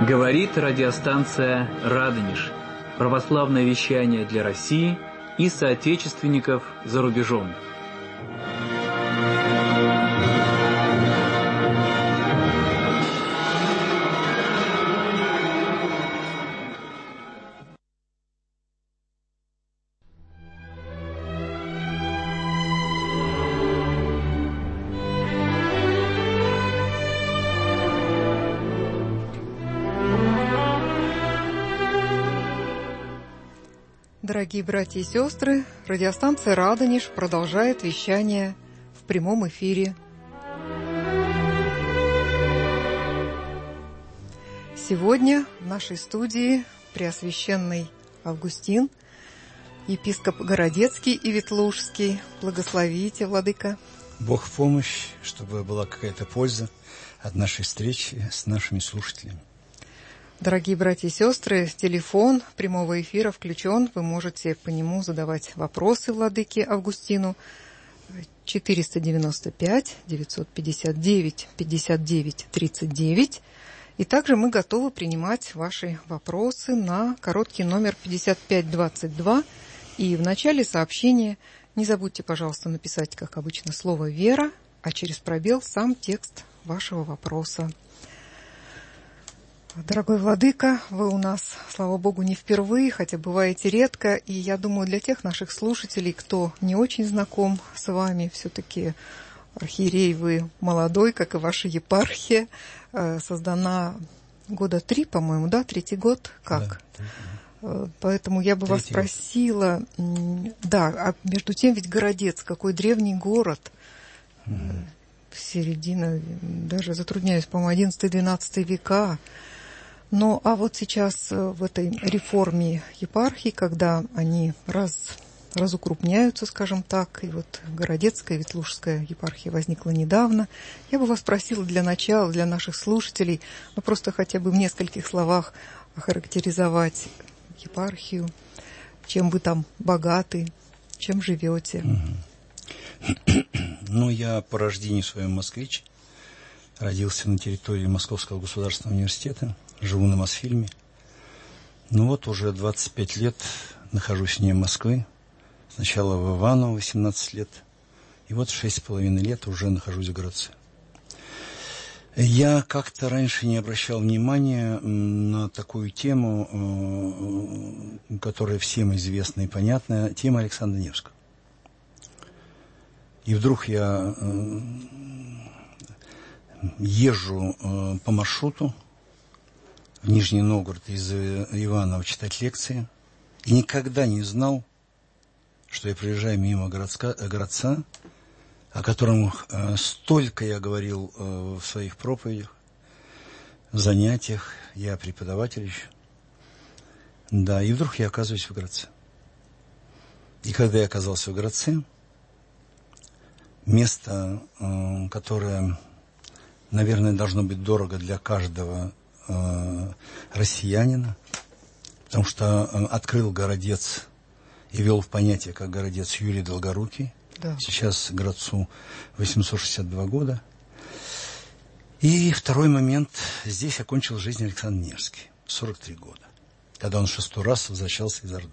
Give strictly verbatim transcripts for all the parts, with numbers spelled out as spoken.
Говорит радиостанция «Радонеж». Православное вещание для России и соотечественников за рубежом. Дорогие братья и сестры, радиостанция «Радонеж» продолжает вещание в прямом эфире. Сегодня в нашей студии Преосвященный Августин, епископ Городецкий и Ветлужский. Благословите, владыка. Бог в помощь, чтобы была какая-то польза от нашей встречи с нашими слушателями. Дорогие братья и сестры, телефон прямого эфира включен. Вы можете по нему задавать вопросы владыке Августину. четыреста девяносто пять девятьсот пятьдесят девять пятьдесят девять тридцать девять. И также мы готовы принимать ваши вопросы на короткий номер пятьдесят пять двадцать два. И в начале сообщения не забудьте, пожалуйста, написать, как обычно, слово «Вера», а через пробел сам текст вашего вопроса. Дорогой владыка, вы у нас, слава Богу, не впервые, хотя бываете редко, и я думаю, для тех наших слушателей, кто не очень знаком с вами, все-таки архиерей вы молодой, как и ваша епархия, создана года три, по-моему, да, третий год, как? Да. Поэтому я бы Третий вас спросила, год. Да, а между тем ведь Городец, какой древний город, угу. Середина, даже затрудняюсь, по-моему, одиннадцатый-двенадцатый века. Ну, а вот сейчас в этой реформе епархии, когда они раз, разукрупняются, скажем так, и вот Городецкая, Ветлужская епархия возникла недавно, я бы вас просила для начала, для наших слушателей, ну, просто хотя бы в нескольких словах охарактеризовать епархию, чем вы там богаты, чем живете. Ну, я по рождению своем москвич, родился на территории Московского государственного университета, живу на Мосфильме. Ну вот уже двадцать пять лет нахожусь вне Москвы. Сначала в Иваново восемнадцать лет. И вот шесть с половиной лет уже нахожусь в Городце. Я как-то раньше не обращал внимания на такую тему, которая всем известна и понятна, тема Александра Невского. И вдруг я езжу по маршруту в Нижний Новгород из Иваново читать лекции, и никогда не знал, что я проезжаю мимо городска, городца, о котором э, столько я говорил э, в своих проповедях, в занятиях, я преподаватель еще. Да, и вдруг я оказываюсь в Городце. И когда я оказался в Городце, место, э, которое, наверное, должно быть дорого для каждого россиянина, потому что открыл Городец и ввел в понятие как Городец Юрий Долгорукий. Да. Сейчас Городцу восемьсот шестьдесят два года. И второй момент. Здесь окончил жизнь Александр Невский в сорок три года, когда он шестой раз возвращался из Орды.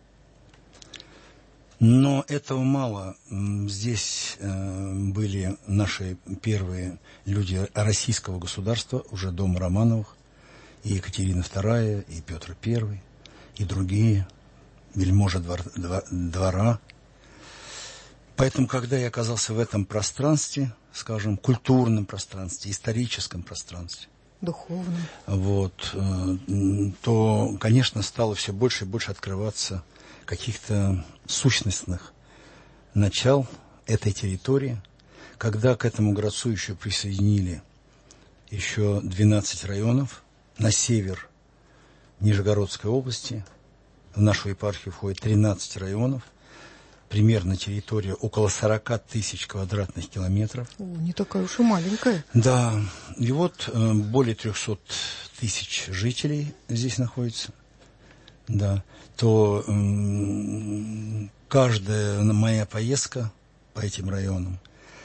Но этого мало. Здесь э, были наши первые люди российского государства, уже дом Романовых, и Екатерина вторая, и Петр Первый, и другие, вельможи двор, двора. Поэтому, когда я оказался в этом пространстве, скажем, культурном пространстве, историческом пространстве, духовном, вот, э, то, конечно, стало все больше и больше открываться каких-то сущностных начал этой территории, когда к этому городцу еще присоединили еще двенадцать районов на север Нижегородской области. В нашу епархию входит тринадцать районов, примерно территория около сорок тысяч квадратных километров. О, не такая уж и маленькая. Да, и вот э, более трехсот тысяч жителей здесь находится. Да, то э, каждая моя поездка по этим районам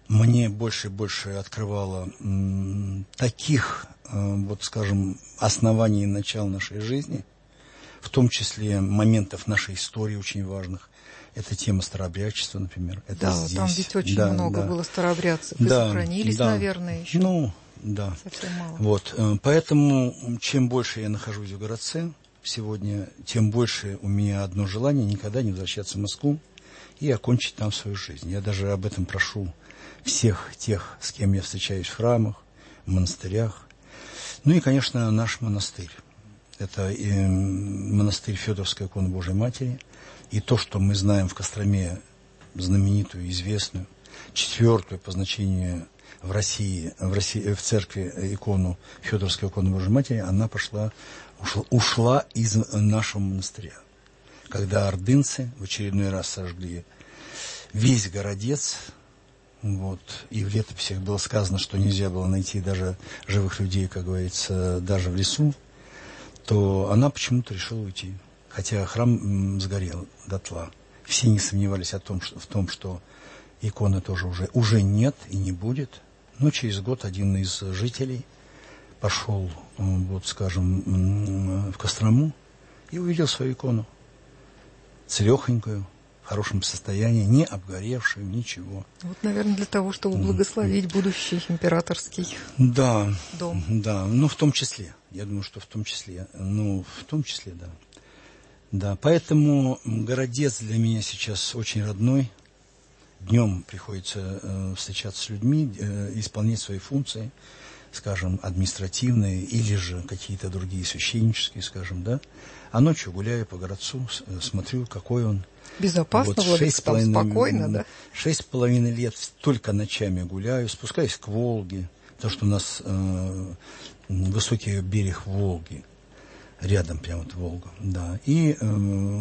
мне больше и больше открывало м, таких, э, вот скажем, оснований и начал нашей жизни, в том числе моментов нашей истории очень важных. Это тема старообрядчества, например. Это да, здесь. там ведь очень да, много да. было старообрядцев, и да, сохранились, да. наверное, еще. Ну, да. Совсем мало. Вот, поэтому, чем больше я нахожусь в городце сегодня, тем больше у меня одно желание никогда не возвращаться в Москву и окончить там свою жизнь. Я даже об этом прошу всех тех, с кем я встречаюсь в храмах, в монастырях. Ну и, конечно, наш монастырь. Это и монастырь Федоровской иконы Божией Матери. И то, что мы знаем в Костроме, знаменитую, известную, четвертую по значению в России, в России, в церкви икону Федоровской иконы Божией Матери, она пошла, ушла, ушла из нашего монастыря. Когда ордынцы в очередной раз сожгли весь городец, вот, и в летописях было сказано, что нельзя было найти даже живых людей, как говорится, даже в лесу, то она почему-то решила уйти. Хотя храм сгорел дотла. Все не сомневались о том, что, в том, что иконы тоже уже, уже нет и не будет. Но через год один из жителей пошел, вот скажем, в Кострому и увидел свою икону. Целехонькую, в хорошем состоянии, не обгоревшую, ничего. Вот, наверное, для того, чтобы благословить будущий императорский да, дом. Да, ну, в том числе. Я думаю, что в том числе. Ну, в том числе, да. Да, поэтому городец для меня сейчас очень родной. Днем приходится э, встречаться с людьми, э, исполнять свои функции, скажем, административные или же какие-то другие священнические, скажем, да. А ночью гуляю по городцу, смотрю, какой он. Безопасно, вот, Владыка, там спокойно, да? Шесть с половиной лет только ночами гуляю, спускаюсь к Волге, потому что у нас э, высокий берег Волги. Рядом прямо вот Волга, да. И э,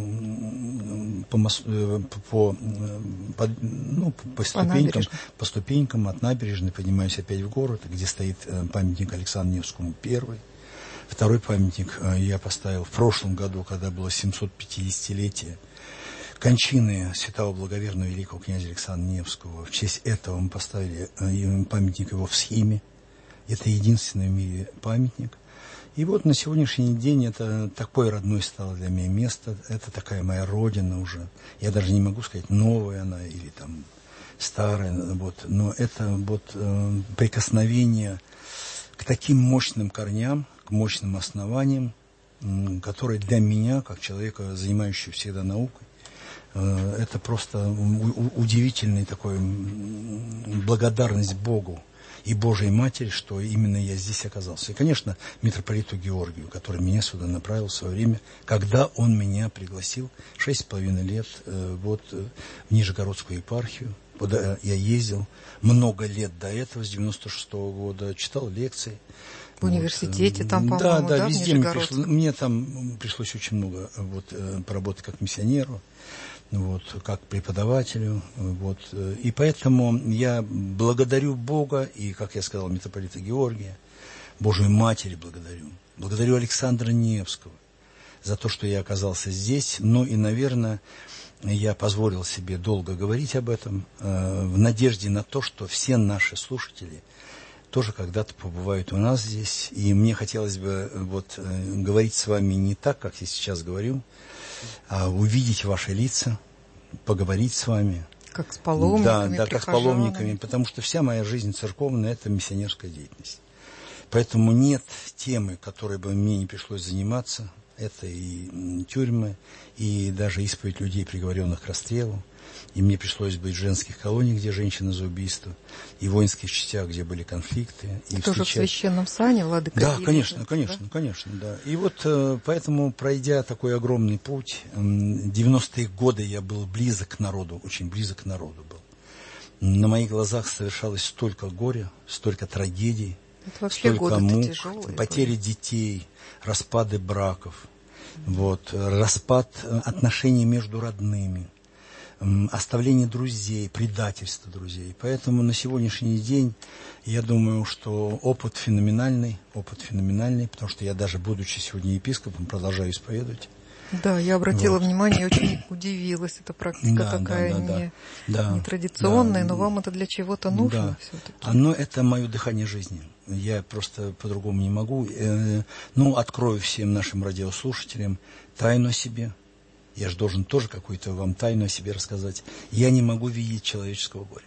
по, по, по, ну, по, ступенькам, по ступенькам от набережной поднимаюсь опять в город, где стоит памятник Александру Невскому первый. Второй памятник я поставил в прошлом году, когда было семьсот-пятидесятилетие кончины святого благоверного великого князя Александра Невского. В честь этого мы поставили памятник его в Схиме. Это единственный в мире памятник. И вот на сегодняшний день это такое родное стало для меня место. Это такая моя родина уже. Я даже не могу сказать, новая она или там старая. Вот. Но это вот э, прикосновение к таким мощным корням, к мощным основаниям, э, которые для меня, как человека, занимающегося всегда наукой, э, это просто у- удивительная такая благодарность Богу и Божией Матери, что именно я здесь оказался. И, конечно, митрополиту Георгию, который меня сюда направил в свое время, когда он меня пригласил шесть с половиной лет э, вот, э, в Нижегородскую епархию, куда я ездил много лет до этого, с девяносто шестого года, читал лекции. В университете вот, там, по-моему, да, да, да, везде мне, пришло, мне там пришлось очень много вот, поработать как миссионеру, вот, как преподавателю. Вот. И поэтому я благодарю Бога, и, как я сказал, митрополита Георгия, Божию Матери благодарю. Благодарю Александра Невского за то, что я оказался здесь. Ну и, наверное, я позволил себе долго говорить об этом, э, в надежде на то, что все наши слушатели тоже когда-то побывают у нас здесь. И мне хотелось бы вот, э, говорить с вами не так, как я сейчас говорю, а увидеть ваши лица, поговорить с вами. Как с паломниками, Да, да, как с паломниками, потому что вся моя жизнь церковная – это миссионерская деятельность. Поэтому нет темы, которой бы мне не пришлось заниматься. Это и тюрьмы, и даже исповедь людей, приговоренных к расстрелу. И мне пришлось быть в женских колониях, где женщины за убийство, и в воинских частях, где были конфликты. И тоже встречать... в священном сане, Владыка? Да, Елена, конечно, да? конечно, конечно, да. И вот поэтому, пройдя такой огромный путь, девяностые годы я был близок к народу, очень близок к народу был. На моих глазах совершалось столько горя, столько трагедий, столько мук, потери были. Детей, распады браков, вот, распад отношений между родными, оставление друзей, предательство друзей. Поэтому на сегодняшний день я думаю, что опыт феноменальный, опыт феноменальный, потому что я даже, будучи сегодня епископом, продолжаю исповедовать Да, я обратила вот. внимание, очень удивилась. Эта практика да, такая да, да, не, да, нетрадиционная, да, но вам это для чего-то нужно да. все-таки? Оно это мое дыхание жизни. Я просто по-другому не могу. Ну, открою всем нашим радиослушателям тайну о себе. Я же должен тоже какую-то вам тайну о себе рассказать. Я не могу видеть человеческого горя.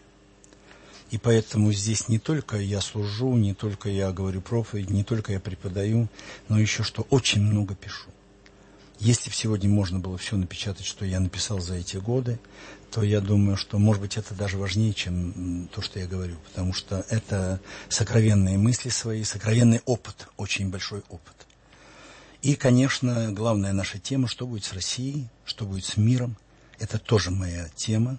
И поэтому здесь не только я служу, не только я говорю проповедь, не только я преподаю, но еще что очень много пишу. Если бы сегодня можно было все напечатать, что я написал за эти годы, то я думаю, что, может быть, это даже важнее, чем то, что я говорю. Потому что это сокровенные мысли свои, сокровенный опыт, очень большой опыт. И, конечно, главная наша тема, что будет с Россией, что будет с миром. Это тоже моя тема.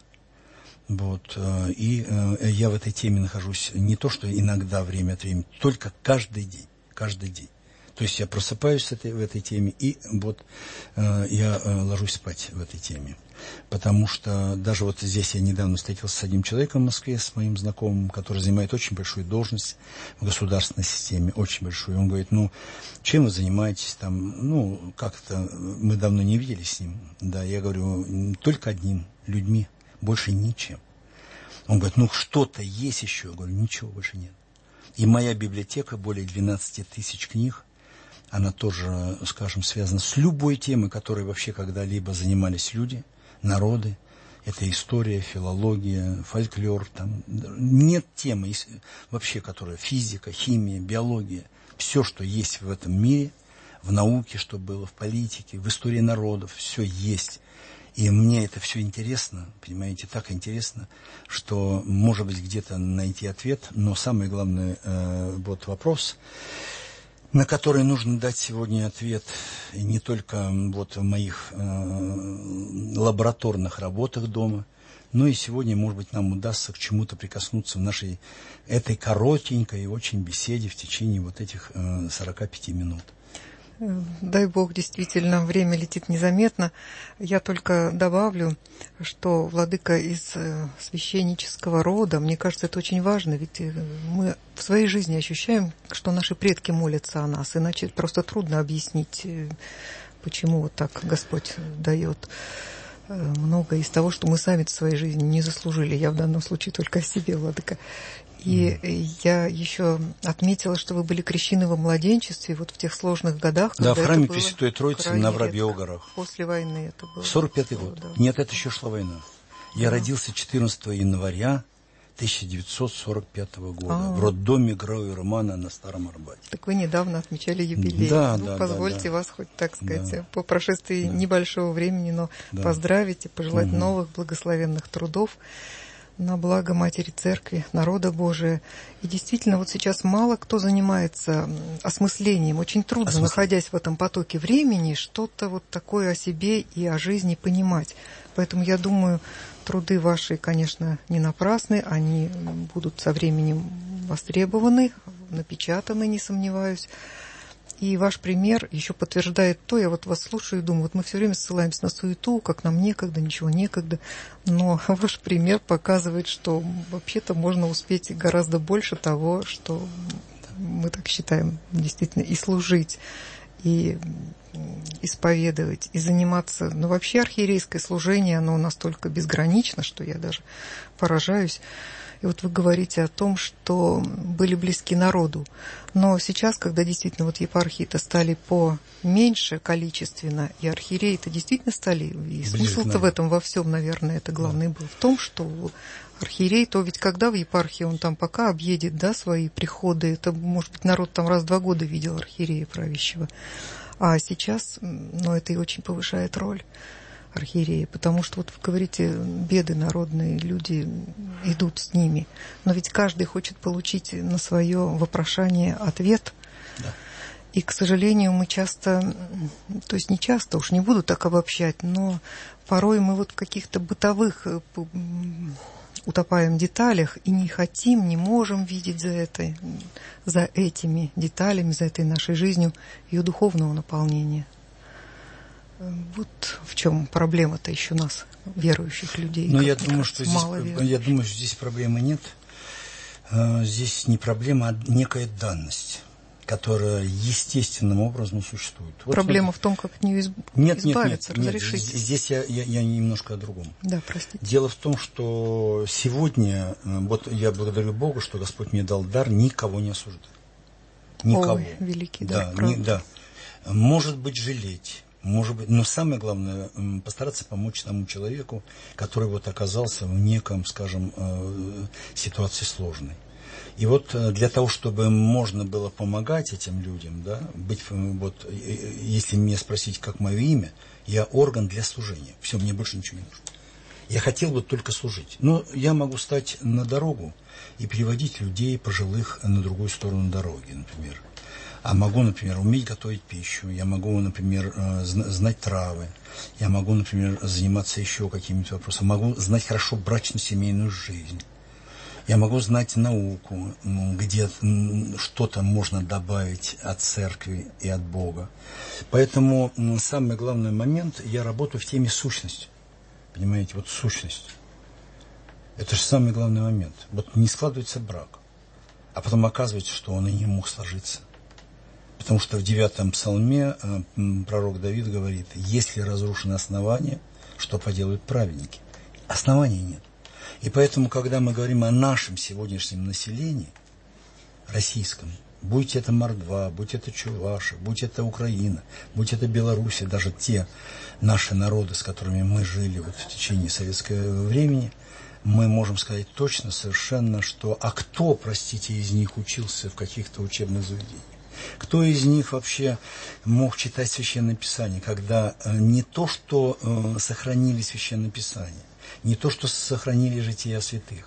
Вот. И я в этой теме нахожусь не то, что иногда, время от времени, только каждый день. Каждый день. То есть я просыпаюсь в этой, в этой теме, и вот э, я э, ложусь спать в этой теме. Потому что даже вот здесь я недавно встретился с одним человеком в Москве, с моим знакомым, который занимает очень большую должность в государственной системе, очень большую. И он говорит, ну, чем вы занимаетесь там? Ну, как-то мы давно не виделись с ним. Да, я говорю, только одним, людьми, больше ничем. Он говорит, ну, что-то есть еще? Я говорю, ничего больше нет. И моя библиотека, более двенадцати тысяч книг, она тоже, скажем, связана с любой темой, которой вообще когда-либо занимались люди, народы. Это история, филология, фольклор. Там. Нет темы вообще, которая физика, химия, биология. Все, что есть в этом мире, в науке, что было, в политике, в истории народов, все есть. И мне это все интересно, понимаете, так интересно, что, может быть, где-то найти ответ. Но самый главный э, вот вопрос, на который нужно дать сегодня ответ, и не только вот в моих э, лабораторных работах дома, но и сегодня, может быть, нам удастся к чему-то прикоснуться в нашей этой коротенькой и очень беседе в течение вот этих э, сорока пяти минут. Дай Бог, действительно, время летит незаметно. Я только добавлю, что владыка из священнического рода, мне кажется, это очень важно, ведь мы в своей жизни ощущаем, что наши предки молятся о нас, иначе просто трудно объяснить, почему вот так Господь дает многое из того, что мы сами в своей жизни не заслужили. Я в данном случае только о себе, владыка. И mm. я еще отметила, что вы были крещены во младенчестве, вот в тех сложных годах. Да, в храме Пресвятой Троицы на Воробьевых горах. После войны это было. сорок пятый год. Да. Нет, это еще шла война. Я да. родился четырнадцатого января тысяча девятьсот сорок пятого года А-а-а. в роддоме Гроя Романа на Старом Арбате. Так вы недавно отмечали юбилей. Да, ну, да, позвольте да, да. вас хоть, так сказать, да. по прошествии да. небольшого времени, но да. поздравить и пожелать угу. новых благословенных трудов на благо Матери Церкви, народа Божия. И действительно, вот сейчас мало кто занимается осмыслением. Очень трудно, Осмысление. находясь в этом потоке времени, что-то вот такое о себе и о жизни понимать. Поэтому я думаю, труды ваши, конечно, не напрасны. Они будут со временем востребованы, напечатаны, не сомневаюсь. И ваш пример еще подтверждает то, я вот вас слушаю и думаю, вот мы все время ссылаемся на суету, как нам некогда, ничего некогда, но ваш пример показывает, что вообще-то можно успеть гораздо больше того, что мы так считаем, действительно, и служить, и исповедовать, и заниматься. Но вообще архиерейское служение, оно настолько безгранично, что я даже поражаюсь. И вот вы говорите о том, что были близки народу. Но сейчас, когда действительно вот епархии-то стали поменьше количественно, и архиереи-то действительно стали, и смысл-то в этом во всем, наверное, это главный да. был в том, что архиерей, то ведь когда в епархии он там пока объедет, да, свои приходы, это, может быть, народ там раз в два года видел архиерея правящего. А сейчас, ну, это и очень повышает роль архиереи, потому что, вот вы говорите, беды народные, люди идут с ними, но ведь каждый хочет получить на свое вопрошание ответ. Да. И, к сожалению, мы часто, то есть не часто, уж не буду так обобщать, но порой мы вот в каких-то бытовых утопаем в деталях и не хотим, не можем видеть за это, за этими деталями, за этой нашей жизнью ее духовного наполнения. Вот в чем проблема-то еще нас, верующих людей. Ну, я думаю, что здесь, я думаю, что здесь проблемы нет. Здесь не проблема, а некая данность. которая естественным образом существует. Вот Проблема смотрите. в том, как от нее изб... нет, избавиться, нет, нет, разрешить. Нет, здесь я, я, я немножко о другом. Да, простите. Дело в том, что сегодня, вот я благодарю Богу, что Господь мне дал дар никого не осуждать. Никого. Ой, великий дар, да, не, да. Может быть, жалеть. Может быть, но самое главное, постараться помочь тому человеку, который вот оказался в неком, скажем, ситуации сложной. И вот для того, чтобы можно было помогать этим людям, да, быть, вот, если меня спросить, как мое имя, я орган для служения. Все, мне больше ничего не нужно. Я хотел бы только служить. Но я могу стать на дорогу и переводить людей пожилых на другую сторону дороги, например. А могу, например, уметь готовить пищу, я могу, например, знать травы, я могу, например, заниматься еще какими-то вопросами, могу знать хорошо брачно-семейную жизнь. Я могу знать науку, где что-то можно добавить от церкви и от Бога. Поэтому самый главный момент, я работаю в теме сущности. Понимаете, вот сущность. Это же самый главный момент. Вот не складывается брак, а потом оказывается, что он и не мог сложиться. Потому что в девятом псалме пророк Давид говорит, если разрушено основание, что поделают праведники? Оснований нет. И поэтому, когда мы говорим о нашем сегодняшнем населении, российском, будь это Мордва, будь это Чуваши, будь это Украина, будь это Белоруссия, даже те наши народы, с которыми мы жили вот в течение советского времени, мы можем сказать точно, совершенно, что а кто, простите, из них учился в каких-то учебных заведениях? Кто из них вообще мог читать Священное Писание, когда не то, что э, сохранили Священное Писание, не то, что сохранили жития святых.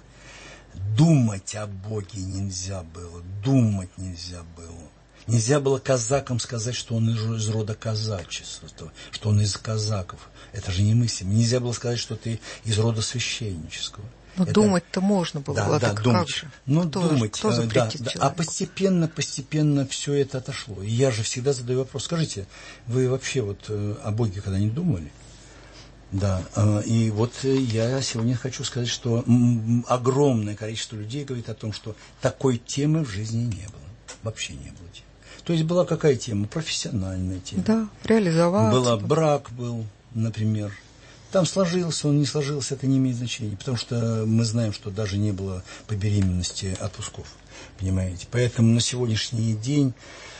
Думать о Боге нельзя было, думать нельзя было. Нельзя было казакам сказать, что он из рода казачества, что он из казаков. Это же немыслимо. Нельзя было сказать, что ты из рода священнического. Но это... думать-то можно было, да, а да, так думать. как же? Ну, кто, думать, кто запретит да, человеку? А постепенно, постепенно все это отошло. И я же всегда задаю вопрос, скажите, вы вообще вот о Боге когда-нибудь думали? Да, и вот я сегодня хочу сказать, что огромное количество людей говорит о том, что такой темы в жизни не было. Вообще не было. То есть была какая тема? Профессиональная тема. Да, реализоваться. Была, брак был, например. Там сложился, он не сложился, это не имеет значения. Потому что мы знаем, что даже не было по беременности отпусков. Понимаете? Поэтому на сегодняшний день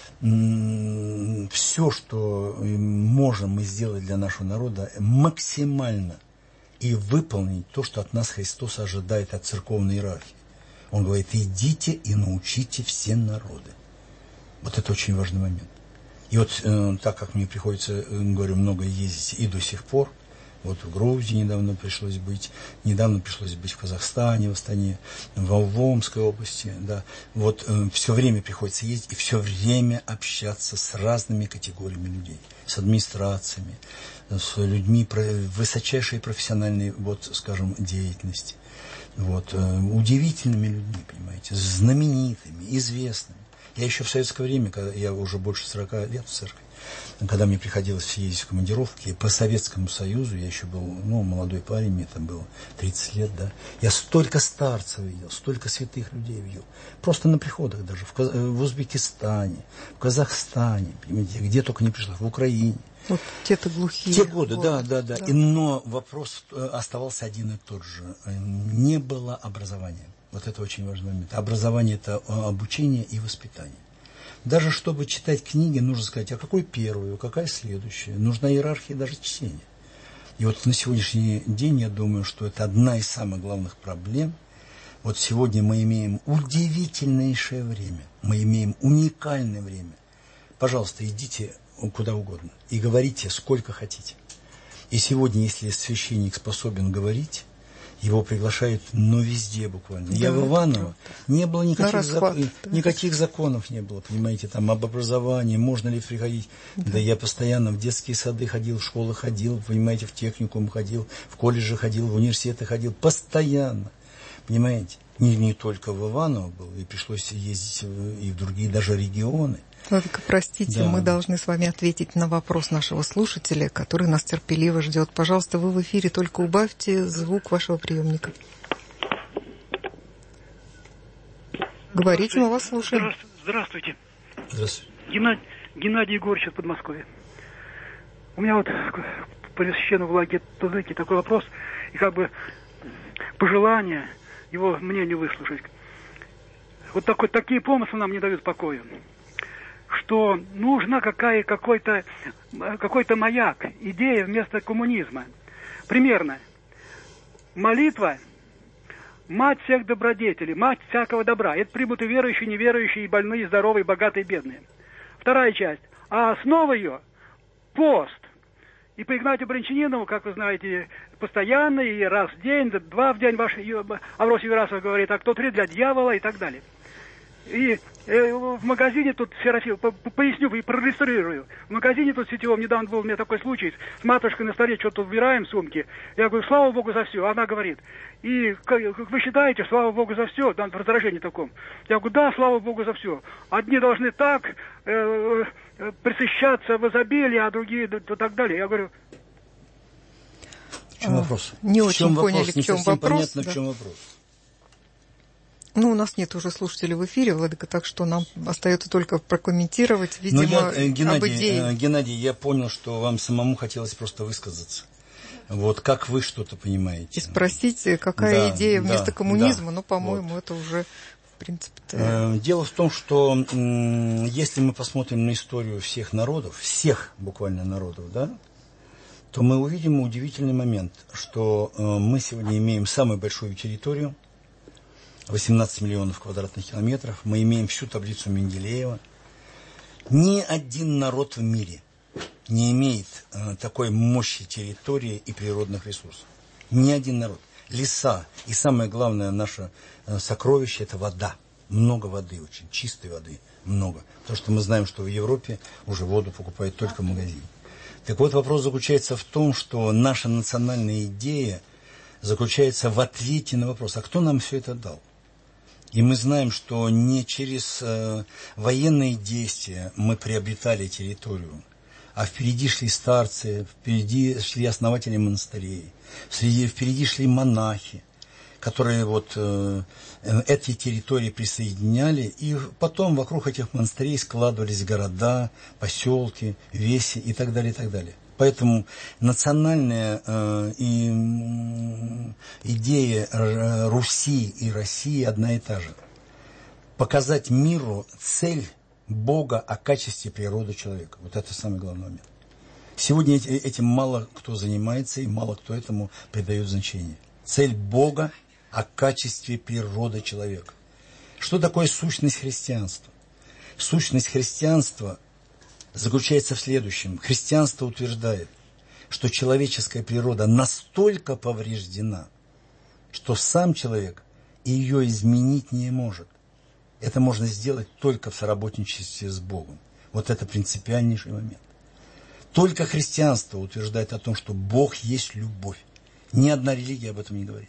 все, что можем мы сделать для нашего народа, максимально и выполнить то, что от нас Христос ожидает от церковной иерархии. Он говорит, идите и научите все народы. Вот это очень важный момент. И вот э, так как мне приходится, говорю, много ездить и до сих пор, вот в Грузии недавно пришлось быть, недавно пришлось быть в Казахстане, в Астане, в Омской области, да. Вот э, все время приходится ездить и все время общаться с разными категориями людей, с администрациями, с людьми высочайшей профессиональной, вот, скажем, деятельности, вот, э, удивительными людьми, понимаете, знаменитыми, известными. Я еще в советское время, когда я уже больше сорока лет в церкви, когда мне приходилось ездить в командировки, по Советскому Союзу, я еще был, ну, молодой парень, мне там было тридцать лет, да, я столько старцев видел, столько святых людей видел, просто на приходах даже, в, Каз... в Узбекистане, в Казахстане, понимаете, где только не пришло, в Украине. Вот те-то глухие. Те годы, годы. да, да, да, да. И, но вопрос оставался один и тот же. Не было образования. Вот это очень важный момент. Образование – это обучение и воспитание. Даже чтобы читать книги, нужно сказать, а какой первую, какая следующая. Нужна иерархия даже чтения. И вот на сегодняшний день, я думаю, что это одна из самых главных проблем. Вот сегодня мы имеем удивительнейшее время. Мы имеем уникальное время. Пожалуйста, идите куда угодно и говорите сколько хотите. И сегодня, если священник способен говорить, его приглашают, но везде буквально. Да, я в Иваново, не было никаких, расхват, зак... да. никаких законов не было, понимаете, там об образовании, можно ли приходить. Да. да я постоянно в детские сады ходил, в школы ходил, понимаете, в техникум ходил, в колледжи ходил, в университеты ходил, постоянно, понимаете. Не, не только в Иваново был, и пришлось ездить и в другие даже регионы. Только, простите, да. мы должны с вами ответить на вопрос нашего слушателя, который нас терпеливо ждет. Пожалуйста, вы в эфире, только убавьте звук вашего приемника. Говорите, мы вас слушаем. Здравствуйте. Здравствуйте. Геннадий, Геннадий Егорович из Подмосковья. У меня вот по священному владыке такой вопрос, и как бы пожелание его мнению выслушать. Вот такой, такие помыслы нам не дают покоя, что нужна какая, какой-то, какой-то маяк, идея вместо коммунизма. Примерно. Молитва – мать всех добродетелей, мать всякого добра. Это примут и верующие, и неверующие, и больные, и здоровые, и богатые, и бедные. Вторая часть. А основа ее – пост. И по Игнатию Брянчанинову, как вы знаете, постоянно, и раз в день, два в день, ваш Авросий Верасов говорит, а кто три для дьявола и так далее. И э, в магазине тут, Серафим, по, по, поясню и проиллюстрирую. В магазине тут сетевом недавно был у меня такой случай, с матушкой на столе что-то убираем в сумке. Я говорю, слава Богу за все. Она говорит, и как, вы считаете, слава Богу за все? Там в раздражении таком. Я говорю, да, слава Богу за все. Одни должны так э, э, присыщаться в изобилии, а другие и так далее. Я говорю... В чем вопрос? Не в очень чем поняли, вопрос? в чем Не вопрос. Понятно, да. в чем вопрос. Ну, у нас нет уже слушателей в эфире, Владыка, так что нам остается только прокомментировать, видимо, я, Геннадий, об идее. Геннадий, я понял, что вам самому хотелось просто высказаться. Вот как вы что-то понимаете. И спросить, какая да, идея вместо да, коммунизма, да, ну, по-моему, вот. это уже, в принципе... Дело в том, что если мы посмотрим на историю всех народов, всех буквально народов, да, то мы увидим удивительный момент, что мы сегодня имеем самую большую территорию, восемнадцать миллионов квадратных километров, мы имеем всю таблицу Менделеева. Ни один народ в мире не имеет э, такой мощи территории и природных ресурсов. Ни один народ. Леса и самое главное наше э, сокровище – это вода. Много воды очень, чистой воды много. Потому что мы знаем, что в Европе уже воду покупают только в магазине. Так вот, вопрос заключается в том, что наша национальная идея заключается в ответе на вопрос, а кто нам все это дал? И мы знаем, что не через э, военные действия мы приобретали территорию, а впереди шли старцы, впереди шли основатели монастырей, впереди, впереди шли монахи, которые вот э, эти территории присоединяли, и потом вокруг этих монастырей складывались города, поселки, веси и так далее, и так далее. Поэтому национальная э, и, э, идея Руси и России одна и та же. Показать миру цель Бога о качестве природы человека. Вот это самый главный момент. Сегодня этим мало кто занимается и мало кто этому придает значение. Цель Бога о качестве природы человека. Что такое сущность христианства? Сущность христианства заключается в следующем. Христианство утверждает, что человеческая природа настолько повреждена, что сам человек ее изменить не может. Это можно сделать только в соработничестве с Богом. Вот это принципиальнейший момент. Только христианство утверждает о том, что Бог есть любовь. Ни одна религия об этом не говорит.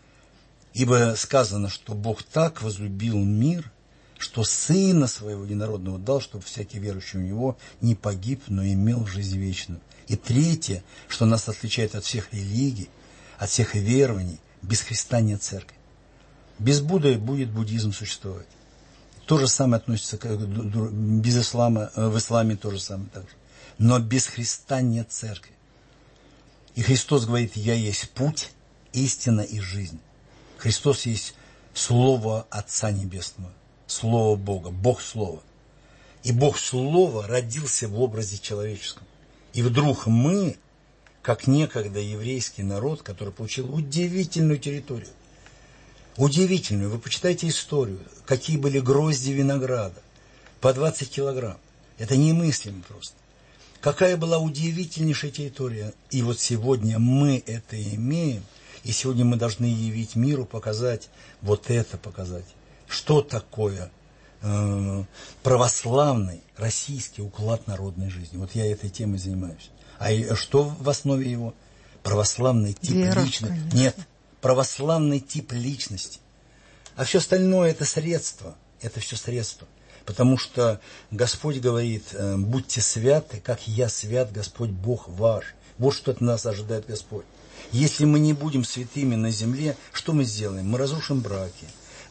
Ибо сказано, что Бог так возлюбил мир, что Сына Своего Единородного дал, чтобы всякий верующий в Него не погиб, но имел жизнь вечную. И третье, что нас отличает от всех религий, от всех верований, без Христа нет церкви. Без Будды будет буддизм существовать. То же самое относится к без ислама, в исламе то же самое также. Но без Христа нет церкви. И Христос говорит, я есть путь, истина и жизнь. Христос есть Слово Отца Небесного. Слово Бога, Бог Слово. И Бог Слово родился в образе человеческом. И вдруг мы, как некогда еврейский народ, который получил удивительную территорию, удивительную, вы почитайте историю, какие были грозди винограда, по двадцать килограмм. Это немыслимо просто. Какая была удивительнейшая территория. И вот сегодня мы это имеем, и сегодня мы должны явить миру, показать, вот это показать. Что такое э, православный российский уклад народной жизни? Вот я этой темой занимаюсь. А что в основе его? Православный тип Вера, личности. конечно. Нет, православный тип личности. А все остальное это средство. Это все средство. Потому что Господь говорит, будьте святы, как я свят, Господь Бог ваш. Вот что от нас ожидает Господь. Если мы не будем святыми на земле, что мы сделаем? Мы разрушим браки.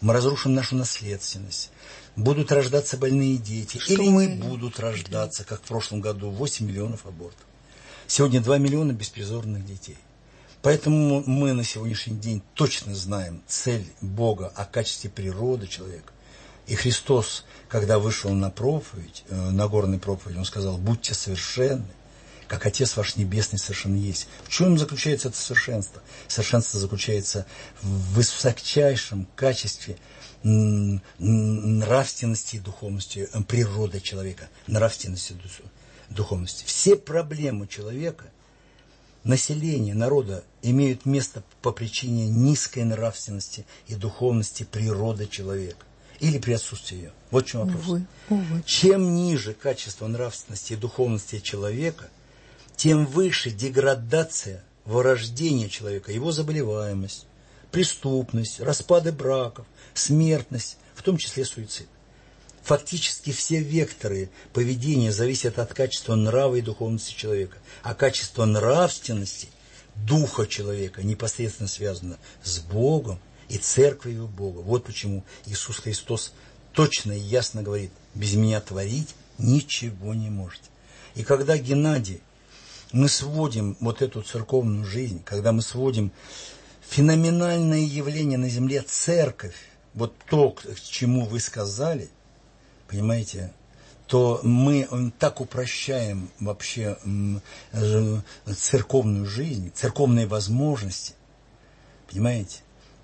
мы разрушим нашу наследственность, будут рождаться больные дети, Что или мы... не будут рождаться, как в прошлом году, восемь миллионов абортов. Сегодня два миллиона беспризорных детей. Поэтому мы на сегодняшний день точно знаем цель Бога о качестве природы человека. И Христос, когда вышел на проповедь, на горной проповедь, Он сказал: будьте совершенны, как Отец ваш Небесный совершенно есть. В чем заключается это совершенство? Совершенство заключается в высочайшем качестве нравственности и духовности, природы человека, нравственности и духовности. Все проблемы человека, населения, народа имеют место по причине низкой нравственности и духовности природы человека. Или при отсутствии ее. Вот в чем вопрос. Увы, увы. Чем ниже качество нравственности и духовности человека, тем выше деградация, вырождение человека, его заболеваемость, преступность, распады браков, смертность, в том числе суицид. Фактически все векторы поведения зависят от качества нрава и духовности человека. А качество нравственности, духа человека непосредственно связано с Богом и церковью Бога. Вот почему Иисус Христос точно и ясно говорит: без меня творить ничего не можете. И когда, Геннадий, мы сводим вот эту церковную жизнь, когда мы сводим феноменальное явление на земле церковь, вот то, к чему вы сказали, понимаете, то мы так упрощаем вообще церковную жизнь, церковные возможности, понимаете.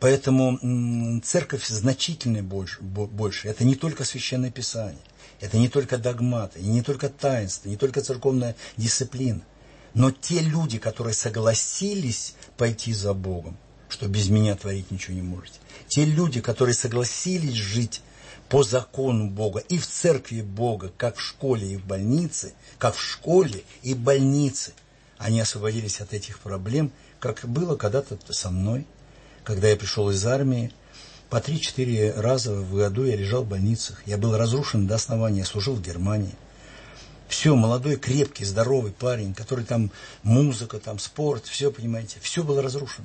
Поэтому церковь значительно больше, больше. Это не только Священное Писание, это не только догматы, и не только таинство, не только церковная дисциплина. Но те люди, которые согласились пойти за Богом, что без меня творить ничего не можете. Те люди, которые согласились жить по закону Бога и в церкви Бога, как в школе и в больнице, как в школе и в больнице, они освободились от этих проблем, как было когда-то со мной. Когда я пришел из армии, по три-четыре раза в году я лежал в больницах. Я был разрушен до основания, служил в Германии. Все, молодой, крепкий, здоровый парень, который там музыка, там спорт, все, понимаете, все было разрушено.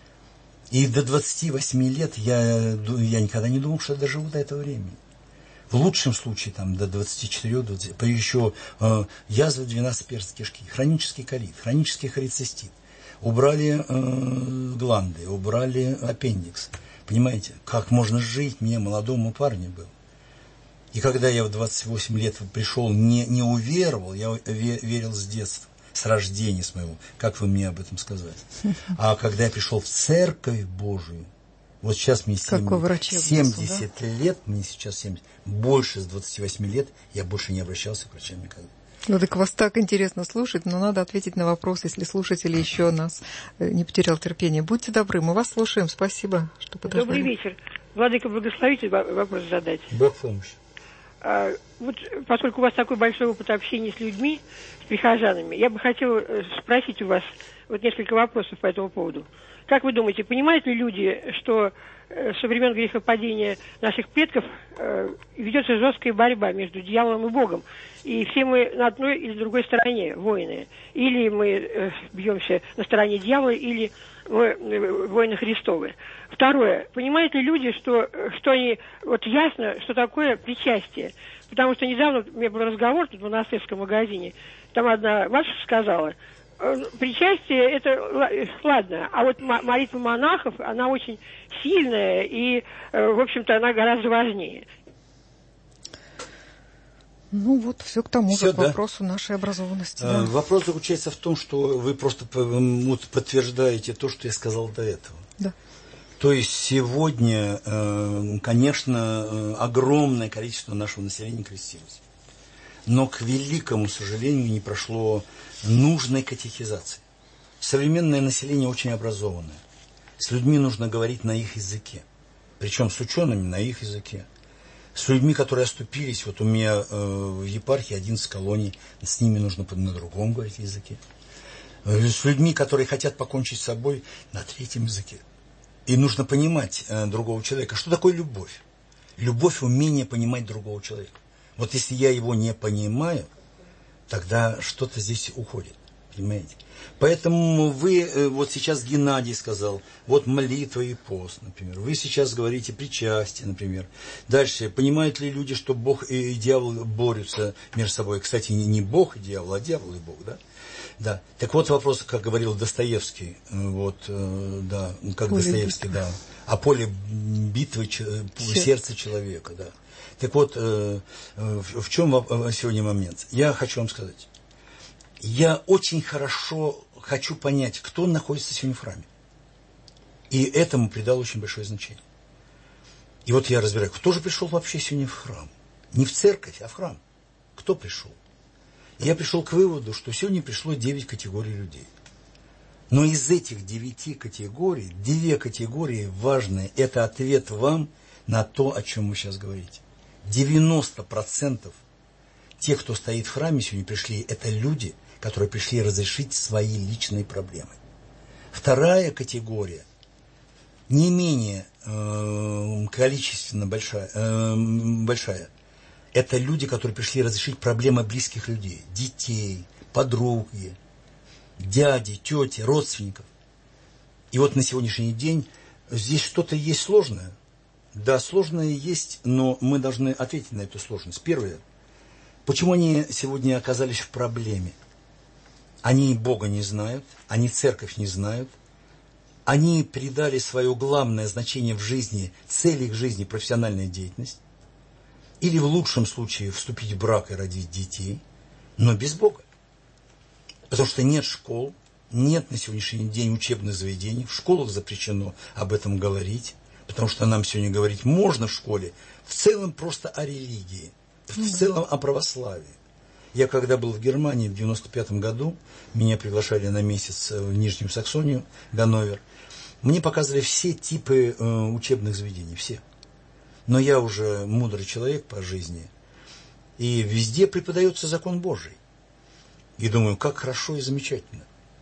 И до двадцати восьми лет я, я никогда не думал, что я доживу до этого времени. В лучшем случае там до двадцати четырёх, двадцати, еще э, язва двенадцатиперстной кишки, хронический колит, хронический холецистит. Убрали э, гланды, убрали аппендикс. Понимаете, как можно жить мне, молодому парню был. И когда я в двадцать восемь лет пришел, не, не уверовал, я верил с детства, с рождения с моего, как вы мне об этом сказали. А когда я пришел в Церковь Божию, вот сейчас мне семьдесят лет, мне сейчас семьдесят, больше с двадцати восьми лет я больше не обращался к врачам никогда. Ну, так вас так интересно слушать, но надо ответить на вопрос, если слушатель еще нас не потерял терпения. Будьте добры, мы вас слушаем. Спасибо, что подождали. Добрый вечер. Владыка, благословите вопрос задать. Бог помощь. А, вот, поскольку у вас такой большой опыт общения с людьми, с прихожанами, я бы хотела спросить у вас вот несколько вопросов по этому поводу. Как вы думаете, понимают ли люди, что со времен грехопадения наших предков э, ведется жесткая борьба между дьяволом и Богом, и все мы на одной или другой стороне воины. Или мы э, бьемся на стороне дьявола, или мы э, воины Христовы. Второе. Понимают ли люди, что, что они... Вот ясно, что такое причастие. Потому что недавно у меня был разговор тут в монастырском магазине. Там одна матушка сказала... Причастие, это ладно, а вот молитва монахов, она очень сильная, и, в общем-то, она гораздо важнее. Ну вот, все к тому все, же, к да? вопросу нашей образованности. А, да. Вопрос заключается в том, что вы просто вот, подтверждаете то, что я сказал до этого. Да. То есть сегодня, конечно, огромное количество нашего населения крестилось. Но, к великому сожалению, не прошло нужной катехизации. Современное население очень образованное. С людьми нужно говорить на их языке. Причем с учеными на их языке. С людьми, которые оступились, вот у меня э, в епархии одиннадцать колоний, с ними нужно на другом говорить языке. С людьми, которые хотят покончить с собой, на третьем языке. И нужно понимать э, другого человека. Что такое любовь? Любовь – умение понимать другого человека. Вот если я его не понимаю, тогда что-то здесь уходит. Понимаете? Поэтому вы, вот сейчас Геннадий сказал, вот молитва и пост, например. Вы сейчас говорите причастие, например. Дальше, понимают ли люди, что Бог и дьявол борются между собой? Кстати, не Бог и дьявол, а дьявол и Бог, да? Да. Так вот вопрос, как говорил Достоевский, вот, да, как поле Достоевский, битвы. Да, о поле битвы сердца человека, да. Так вот, в чем сегодня момент? Я хочу вам сказать. Я очень хорошо хочу понять, кто находится сегодня в храме. И этому придал очень большое значение. И вот я разбираю, кто же пришел вообще сегодня в храм? Не в церковь, а в храм. Кто пришел? И я пришел к выводу, что сегодня пришло девять категорий людей. Но из этих девяти категорий, две категории важные. Это ответ вам на то, о чем вы сейчас говорите. девяносто процентов тех, кто стоит в храме сегодня пришли, это люди, которые пришли разрешить свои личные проблемы. Вторая категория, не менее э, количественно большая, э, большая, это люди, которые пришли разрешить проблемы близких людей, детей, подруги, дяди, тети, родственников. И вот на сегодняшний день здесь что-то есть сложное. Да, сложное есть, но мы должны ответить на эту сложность. Первое. Почему они сегодня оказались в проблеме? Они Бога не знают, они церковь не знают, они придали свое главное значение в жизни, цели их жизни, профессиональная деятельность, или в лучшем случае вступить в брак и родить детей, но без Бога. Потому что нет школ, нет на сегодняшний день учебных заведений, в школах запрещено об этом говорить, потому что нам сегодня говорить можно в школе, в целом просто о религии, в целом о православии. Я когда был в Германии в девяносто пятом году, меня приглашали на месяц в Нижнюю Саксонию, Ганновер. Мне показывали все типы э, учебных заведений, все. Но я уже мудрый человек по жизни, и везде преподается закон Божий. И думаю, как хорошо и замечательно.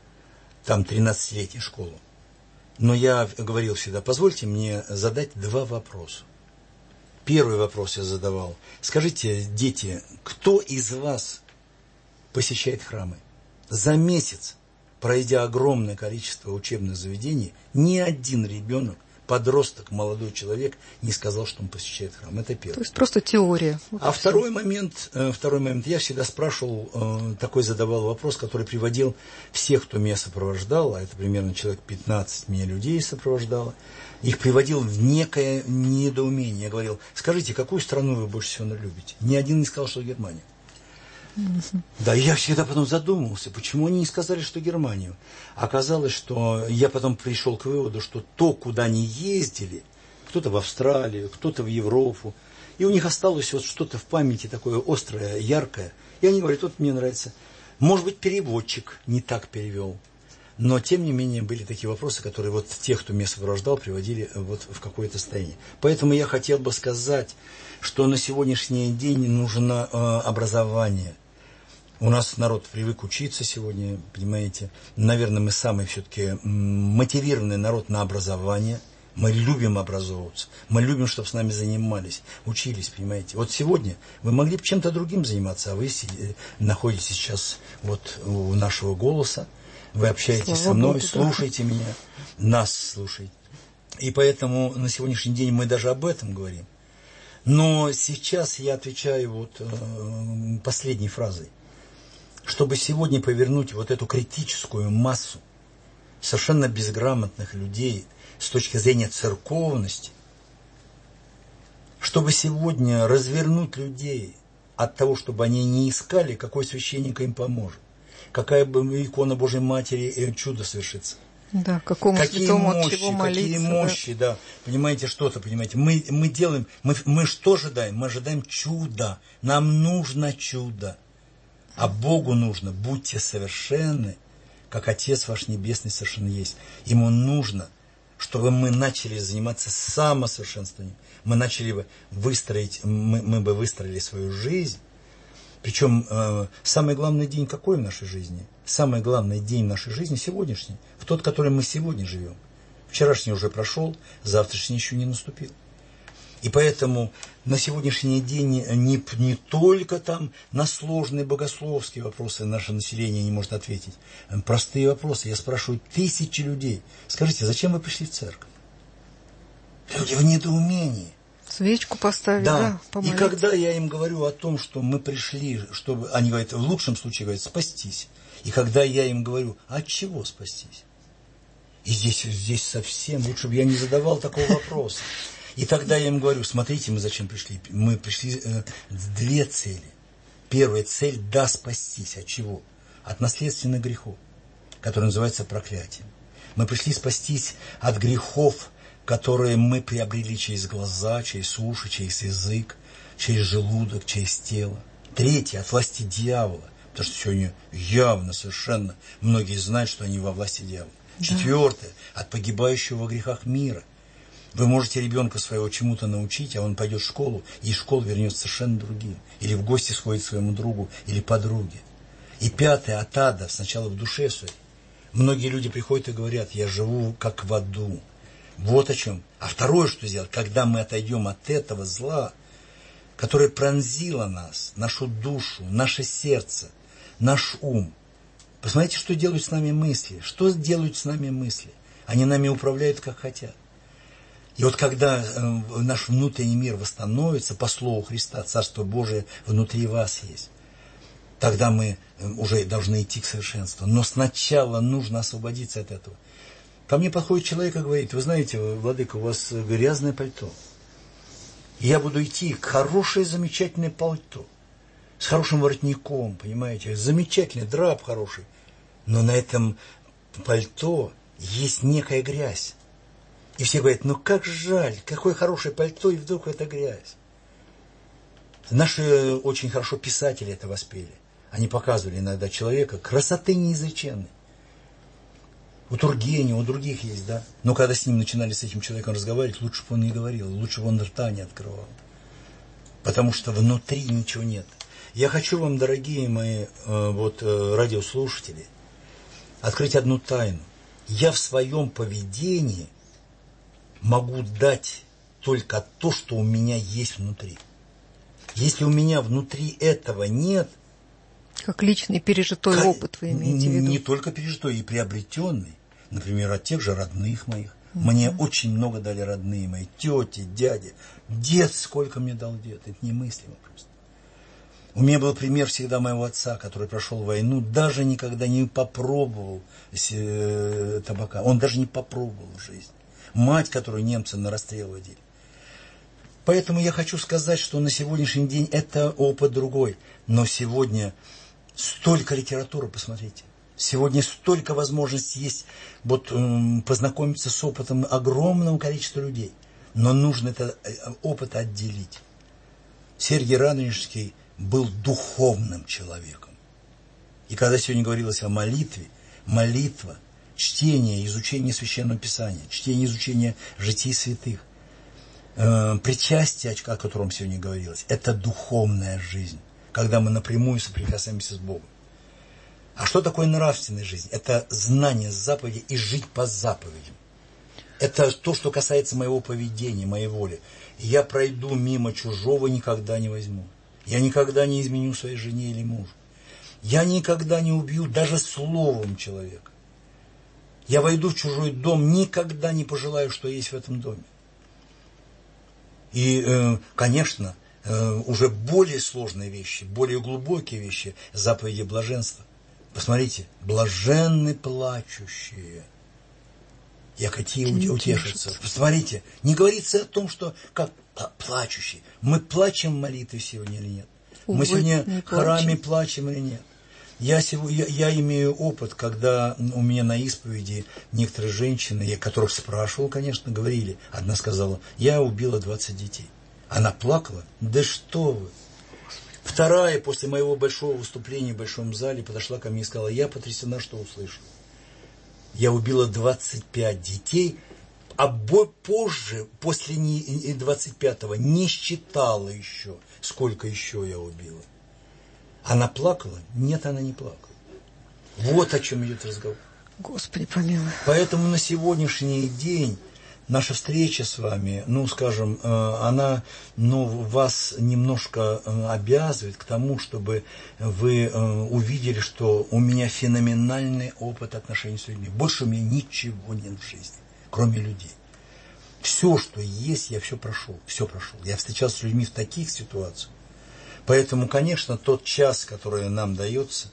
Там тринадцатилетняя школа. Но я говорил всегда, позвольте мне задать два вопроса. Первый вопрос я задавал. Скажите, дети, кто из вас посещает храмы? За месяц, пройдя огромное количество учебных заведений, ни один ребенок, подросток, молодой человек не сказал, что он посещает храм. Это первое. То есть просто теория. Вот а второй момент, второй момент, я всегда спрашивал, такой задавал вопрос, который приводил всех, кто меня сопровождал, а это примерно человек пятнадцать меня людей сопровождало, их приводил в некое недоумение. Я говорил, скажите, какую страну вы больше всего любите? Ни один не сказал, что Германия. Mm-hmm. Да, я всегда потом задумался, почему они не сказали, что Германию. Оказалось, что я потом пришел к выводу, что то, куда они ездили, кто-то в Австралию, кто-то в Европу, и у них осталось вот что-то в памяти такое острое, яркое. И они говорят, вот мне нравится. Может быть, переводчик не так перевел. Но, тем не менее, были такие вопросы, которые вот тех, кто меня сопровождал, приводили вот в какое-то состояние. Поэтому я хотел бы сказать, что на сегодняшний день нужно э, образование. У нас народ привык учиться сегодня, понимаете. Наверное, мы самый все-таки мотивированный народ на образование. Мы любим образовываться. Мы любим, чтобы с нами занимались, учились, понимаете. Вот сегодня вы могли бы чем-то другим заниматься, а вы находитесь сейчас вот у нашего голоса. Вы общаетесь Слава со мной, Богу, слушаете да. меня, нас слушаете. И поэтому на сегодняшний день мы даже об этом говорим. Но сейчас я отвечаю вот э, последней фразой. Чтобы сегодня повернуть вот эту критическую массу совершенно безграмотных людей с точки зрения церковности, чтобы сегодня развернуть людей от того, чтобы они не искали, какой священник им поможет. Какая бы икона Божьей Матери чудо совершится. Да, какому какие святому мощи, от чего молиться. Какие мощи, да. да. Понимаете, что-то, понимаете. Мы, мы делаем, мы, мы что ожидаем? Мы ожидаем чуда. Нам нужно чудо. А Богу нужно, будьте совершенны, как Отец ваш Небесный совершенно есть. Ему нужно, чтобы мы начали заниматься самосовершенствованием. Мы начали бы выстроить, мы, мы бы выстроили свою жизнь. Причем э, самый главный день какой в нашей жизни? Самый главный день в нашей жизни сегодняшний, в тот, в который мы сегодня живем. Вчерашний уже прошел, завтрашний еще не наступил. И поэтому на сегодняшний день не, не только там на сложные богословские вопросы наше население не может ответить. Простые вопросы. Я спрашиваю тысячи людей. Скажите, зачем вы пришли в церковь? Люди в недоумении. Свечку поставить, да, да, помолиться. И когда я им говорю о том, что мы пришли, чтобы, они говорят, в лучшем случае говорят, спастись. И когда я им говорю, а от чего спастись? И здесь, здесь совсем лучше бы я не задавал такого вопроса. И тогда я им говорю, смотрите, мы зачем пришли. Мы пришли э, с две цели. Первая цель – да, спастись. От чего? От наследственных грехов, которые называются проклятием. Мы пришли спастись от грехов, которые мы приобрели через глаза, через уши, через язык, через желудок, через тело. Третье – от власти дьявола. Потому что сегодня явно совершенно многие знают, что они во власти дьявола. Да. Четвертое – от погибающего во грехах мира. Вы можете ребенка своего чему-то научить, а он пойдет в школу, и из школы вернется совершенно другим. Или в гости сходит к своему другу или подруге. И пятое – от ада, сначала в душе своей. Многие люди приходят и говорят, я живу как в аду. Вот о чем. А второе, что сделать, когда мы отойдем от этого зла, которое пронзило нас, нашу душу, наше сердце, наш ум. Посмотрите, что делают с нами мысли. Что делают с нами мысли? Они нами управляют, как хотят. И вот когда э, наш внутренний мир восстановится, по слову Христа, Царство Божие внутри вас есть, тогда мы уже должны идти к совершенству. Но сначала нужно освободиться от этого. Ко мне подходит человек и говорит, вы знаете, владыка, у вас грязное пальто. И я буду идти к хорошее, замечательное пальто. С хорошим воротником, понимаете, замечательный, драп хороший. Но на этом пальто есть некая грязь. И все говорят, ну как жаль, какое хорошее пальто, и вдруг это грязь. Наши очень хорошо писатели это воспели. Они показывали иногда человека красоты неизреченной. У Тургенева, у других есть, да. Но когда с ним начинали, с этим человеком разговаривать, лучше бы он не говорил, лучше бы он рта не открывал. Потому что внутри ничего нет. Я хочу вам, дорогие мои вот, радиослушатели, открыть одну тайну. Я в своем поведении могу дать только то, что у меня есть внутри. Если у меня внутри этого нет... Как личный пережитой как, опыт вы имеете в виду? Не только пережитой, и приобретенный. Например, от тех же родных моих. Uh-huh. Мне очень много дали родные мои, тети, дяди. Дед, сколько мне дал дед, это немыслимо просто. У меня был пример всегда моего отца, который прошел войну, даже никогда не попробовал табака. Он даже не попробовал в жизни. Мать, которую немцы на расстрел водили. Поэтому я хочу сказать, что на сегодняшний день это опыт другой. Но сегодня столько литературы, посмотрите. Сегодня столько возможностей есть вот, познакомиться с опытом огромного количества людей. Но нужно этот опыт отделить. Сергий Радонежский был духовным человеком. И когда сегодня говорилось о молитве, молитва, чтение, изучение Священного Писания, чтение, изучение житий святых, э, причастие, о котором сегодня говорилось, это духовная жизнь, когда мы напрямую соприкасаемся с Богом. А что такое нравственная жизнь? Это знание заповедей и жить по заповедям. Это то, что касается моего поведения, моей воли. Я пройду мимо чужого, никогда не возьму. Я никогда не изменю своей жене или мужу. Я никогда не убью даже словом человека. Я войду в чужой дом, никогда не пожелаю, что есть в этом доме. И, э, конечно, э, уже более сложные вещи, более глубокие вещи, заповеди блаженства. Посмотрите, блаженны плачущие. Я хотел утешиться. Посмотрите, не говорится о том, что как плачущие. Мы плачем в молитве сегодня или нет? Увы, мы сегодня в храме плачем или нет? Я, я, я имею опыт, когда у меня на исповеди некоторые женщины, я которых спрашивал, конечно, говорили. Одна сказала, я убила двадцать детей. Она плакала? Да что вы! Вторая, после моего большого выступления в большом зале, подошла ко мне и сказала, я потрясена, что услышала. Я убила двадцать пять детей, а позже, после двадцать пятого, не считала еще, сколько еще я убила. Она плакала? Нет, она не плакала. Вот о чем идет разговор. Господи помилуй. Поэтому на сегодняшний день наша встреча с вами, ну, скажем, она, ну, вас немножко обязывает к тому, чтобы вы увидели, что у меня феноменальный опыт отношений с людьми. Больше у меня ничего нет в жизни, кроме людей. Все, что есть, я все прошел, все прошел. Я встречался с людьми в таких ситуациях. Поэтому, конечно, тот час, который нам дается,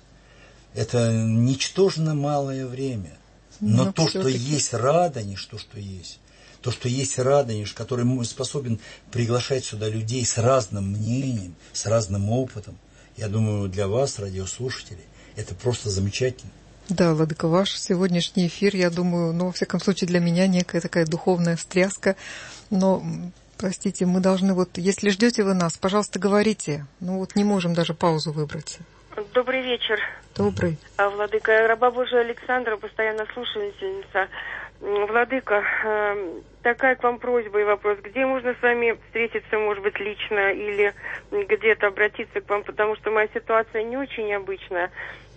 это ничтожно малое время. Но, Но то, что есть Радонеж, то, что есть, то, что есть Радонеж, который способен приглашать сюда людей с разным мнением, с разным опытом, я думаю, для вас, радиослушателей, это просто замечательно. Да, Владыка, ваш сегодняшний эфир, я думаю, ну, во всяком случае, для меня некая такая духовная встряска. Но, простите, мы должны вот, если ждете вы нас, пожалуйста, говорите. Ну вот не можем даже паузу выбрать. Добрый вечер. Добрый. А, Владыка, раба Божия Александра, постоянно слушательница. Владыка, э, такая к вам просьба и вопрос. Где можно с вами встретиться, может быть, лично или где-то обратиться к вам, потому что моя ситуация не очень обычная.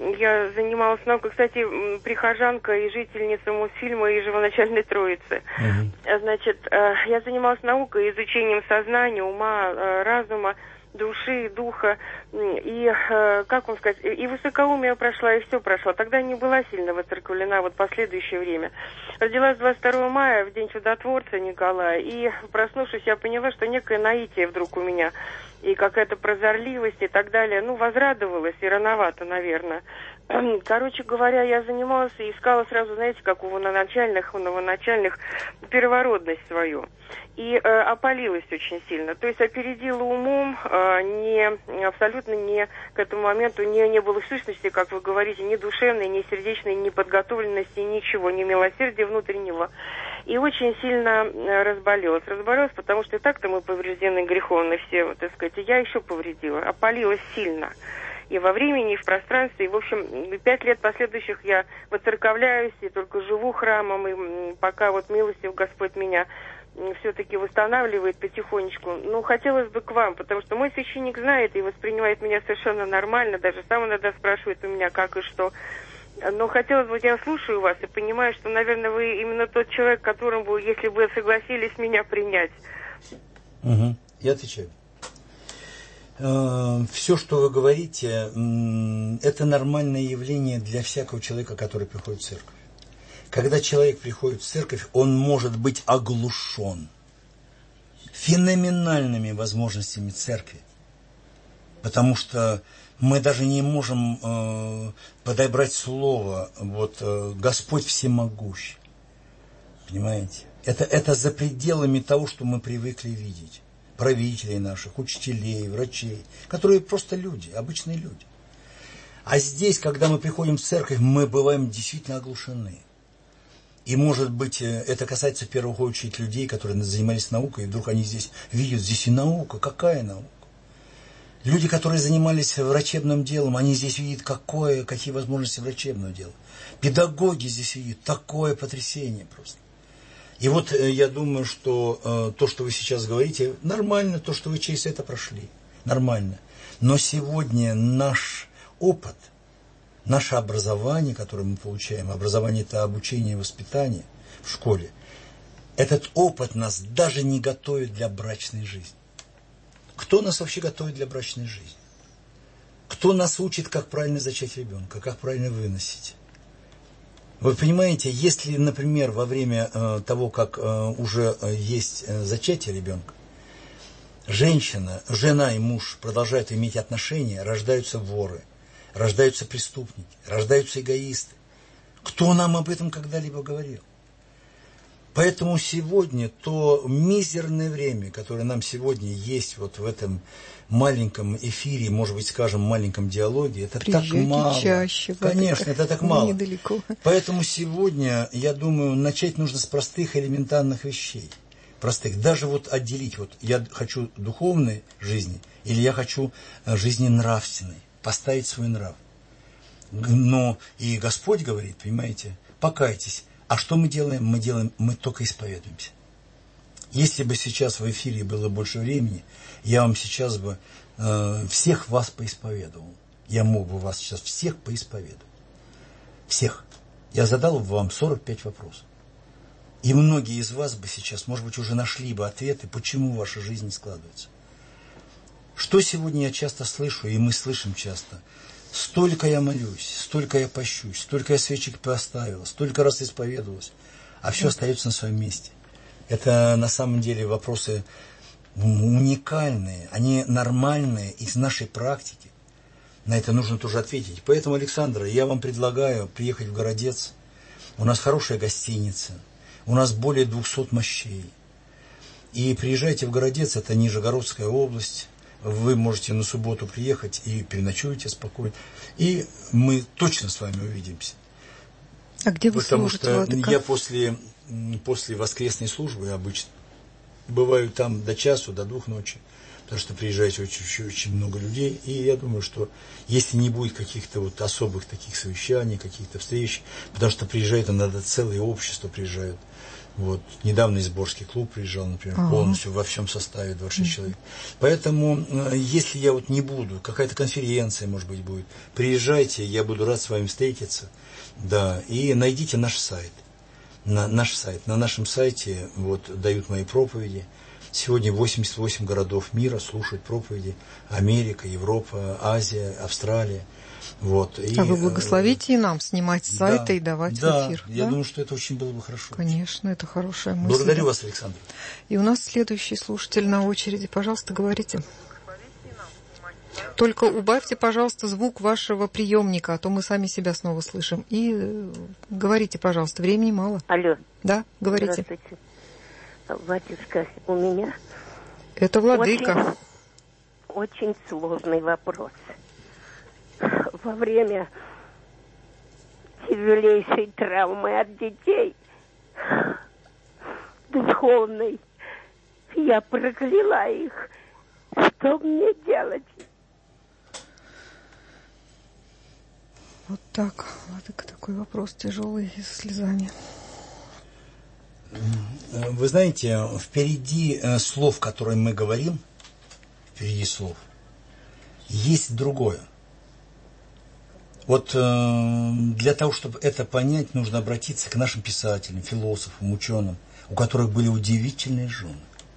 Я занималась наукой, кстати, прихожанка и жительница Мосфильма и Живоначальной Троицы. Uh-huh. Значит, э, я занималась наукой, изучением сознания, ума, э, разума, души, духа, и, э, как вам сказать, и высокоумие прошла, и все прошло. Тогда не была сильно воцерковлена, вот последующее время. Родилась двадцать второго мая, в день чудотворца Николая, и, проснувшись, я поняла, что некое наитие вдруг у меня, и какая-то прозорливость и так далее. Ну, возрадовалась, и рановато, наверное. Короче говоря, я занималась и искала сразу, знаете, как у новоначальных, у новоначальных первородность свою. И э, опалилась очень сильно. То есть опередила умом, э, не, абсолютно не к этому моменту не, не было сущности, как вы говорите, ни душевной, ни сердечной, ни подготовленности, ничего, ни милосердия внутреннего. И очень сильно э, разболелась. Разболелась, потому что и так-то мы повреждены греховно все, вот, так сказать, и я еще повредила. Опалилась сильно. И во времени, и в пространстве. И, в общем, пять лет последующих я воцерковляюсь, и только живу храмом, и пока вот милостив Господь меня все-таки восстанавливает потихонечку. Ну, хотелось бы к вам, потому что мой священник знает и воспринимает меня совершенно нормально, даже сам иногда спрашивает у меня, как и что. Но хотелось бы, я слушаю вас и понимаю, что, наверное, вы именно тот человек, которым вы, если бы согласились меня принять. Угу. Я отвечаю. Все, что вы говорите, это нормальное явление для всякого человека, который приходит в церковь. Когда человек приходит в церковь, он может быть оглушен феноменальными возможностями церкви. Потому что мы даже не можем э, подобрать слово, вот, э, Господь всемогущий. Понимаете? Это, это за пределами того, что мы привыкли видеть. Правителей наших, учителей, врачей, которые просто люди, обычные люди. А здесь, когда мы приходим в церковь, мы бываем действительно оглушены. И, может быть, это касается в первую очередь людей, которые занимались наукой, и вдруг они здесь видят, здесь и наука. Какая наука? Люди, которые занимались врачебным делом, они здесь видят, какое, какие возможности врачебного дела. Педагоги здесь видят, такое потрясение просто. И вот я думаю, что э, то, что вы сейчас говорите, нормально, то, что вы через это прошли, нормально. Но сегодня наш опыт, наше образование, которое мы получаем, образование – это обучение и воспитание в школе, этот опыт нас даже не готовит для брачной жизни. Кто нас вообще готовит для брачной жизни? Кто нас учит, как правильно зачать ребенка, как правильно выносить? Вы понимаете, если, например, во время э, того, как э, уже э, есть э, зачатие ребенка, женщина, жена и муж продолжают иметь отношения, рождаются воры, рождаются преступники, рождаются эгоисты. Кто нам об этом когда-либо говорил? Поэтому сегодня то мизерное время, которое нам сегодня есть вот в этом маленьком эфире, может быть, скажем, маленьком диалоге, это Приезжайте так мало. Чаще, Конечно, это так мало. Недалеко. Поэтому сегодня, я думаю, начать нужно с простых элементарных вещей. Простых. Даже вот отделить, вот я хочу духовной жизни или я хочу жизни нравственной. Поставить свой нрав. Но и Господь говорит, понимаете, покайтесь. А что мы делаем? Мы делаем, мы только исповедуемся. Если бы сейчас в эфире было больше времени, я вам сейчас бы э, всех вас поисповедовал. Я мог бы вас сейчас всех поисповедовать. Всех. Я задал вам сорок пять вопросов. И многие из вас бы сейчас, может быть, уже нашли бы ответы, почему ваша жизнь не складывается. Что сегодня я часто слышу, и мы слышим часто. Столько я молюсь, столько я пощусь, столько я свечек поставила, столько раз исповедовалась, а все остается на своем месте. Это на самом деле вопросы уникальные, они нормальные из нашей практики. На это нужно тоже ответить. Поэтому, Александра, я вам предлагаю приехать в Городец. У нас хорошая гостиница, у нас более двухсот мощей. И приезжайте в Городец, это Нижегородская область. Вы можете на субботу приехать и переночуете спокойно. И мы точно с вами увидимся. А где вы Потому служите, что Владыка? я после, после воскресной службы обычно бываю там до часу, до двух ночи. Потому что приезжаете очень, очень, очень много людей. И я думаю, что если не будет каких-то вот особых таких совещаний, каких-то встреч, потому что приезжает иногда целое общество приезжают. Вот. Недавно Изборский клуб приезжал, например, ага. полностью во всем составе двадцать шесть человек. Поэтому, если я вот не буду, какая-то конференция, может быть, будет, приезжайте, я буду рад с вами встретиться. Да, и найдите наш сайт. На наш сайт. На нашем сайте вот, дают мои проповеди. Сегодня восемьдесят восемь городов мира слушают проповеди. Америка, Европа, Азия, Австралия. Вот. И, а вы благословите и нам снимать с сайта да, и давать да, в эфир. Я да? думаю, что это очень было бы хорошо. Конечно, это хорошая мысль. Благодарю вас, Александр. И у нас следующий слушатель на очереди. Пожалуйста, говорите. Только убавьте, пожалуйста, звук вашего приемника, а то мы сами себя снова слышим. И говорите, пожалуйста, времени мало. Алло. Да, говорите. Здравствуйте. Батюшка, у меня... Это Владыка. Очень, очень сложный вопрос. Во время тяжелейшей травмы от детей, духовной, я прокляла их. Что мне делать? Вот так. Владыка, такой вопрос тяжелый и со слезами. Вы знаете, впереди слов, которые мы говорим, впереди слов, есть другое. Вот э, для того, чтобы это понять, нужно обратиться к нашим писателям, философам, ученым, у которых были удивительные жены.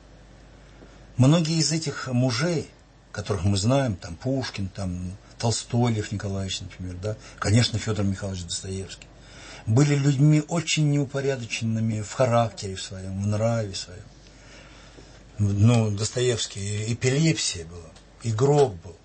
Многие из этих мужей, которых мы знаем, там Пушкин, там Толстой Лев Николаевич, например, да, конечно, Федор Михайлович Достоевский, были людьми очень неупорядоченными в характере в своем, в нраве своем. Ну, Достоевский, эпилепсия была, игрок был.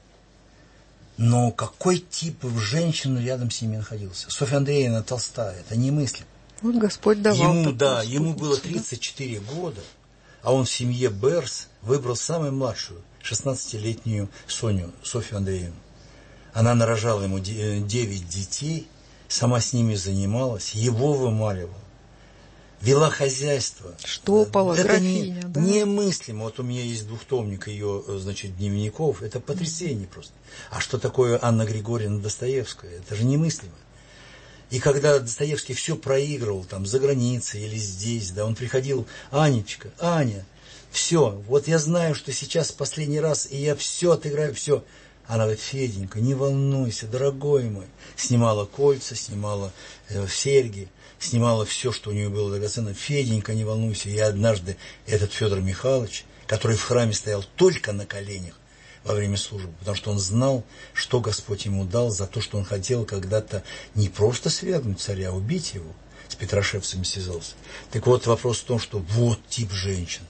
Но какой тип женщин рядом с ними находился? Софья Андреевна Толстая, это немыслимо. Вот Господь давал. Ему, да, ему было тридцать четыре года, а он в семье Берс выбрал самую младшую, шестнадцатилетнюю Соню, Софью Андреевну. Она нарожала ему девять детей, сама с ними занималась, его вымаливала, вела хозяйство. Штопала, это графиня, не, да. немыслимо. Вот у меня есть двухтомник ее, значит, дневников. Это потрясение просто. А что такое Анна Григорьевна Достоевская? Это же немыслимо. И когда Достоевский все проигрывал там за границей или здесь, да, он приходил: Анечка, Аня, все, вот я знаю, что сейчас последний раз, и я все отыграю, все. Она говорит: Феденька, не волнуйся, дорогой мой. Снимала кольца, снимала э, серьги, снимала все, что у нее было драгоценно. Феденька, не волнуйся. И однажды этот Федор Михайлович, который в храме стоял только на коленях во время службы, потому что он знал, что Господь ему дал за то, что он хотел когда-то не просто свергнуть царя, а убить его, с петрошевцами связался. Так вот, вопрос в том, что вот тип женщин.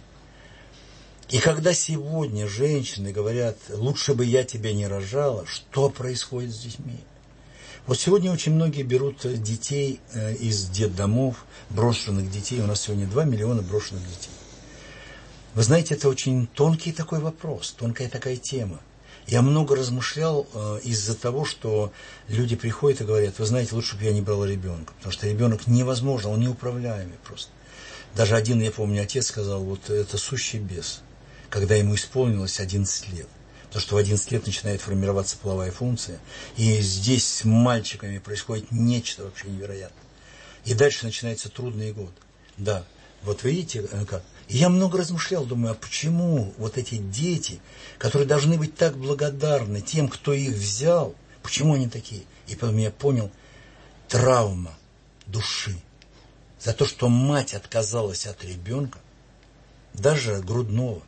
И когда сегодня женщины говорят: лучше бы я тебя не рожала, что происходит с детьми? Вот сегодня очень многие берут детей из детдомов, брошенных детей. У нас сегодня два миллиона брошенных детей. Вы знаете, это очень тонкий такой вопрос, тонкая такая тема. Я много размышлял из-за того, что люди приходят и говорят: вы знаете, лучше бы я не брала ребенка, потому что ребенок невозможно, он неуправляемый просто. Даже один, я помню, отец сказал: вот это сущий бес, когда ему исполнилось одиннадцать лет. Потому что в одиннадцать лет начинает формироваться половая функция. И здесь с мальчиками происходит нечто вообще невероятное. И дальше начинается трудный год. Да, вот видите как. И я много размышлял, думаю, а почему вот эти дети, которые должны быть так благодарны тем, кто их взял, почему они такие? И потом я понял: травма души. за то, что мать отказалась от ребенка, даже грудного,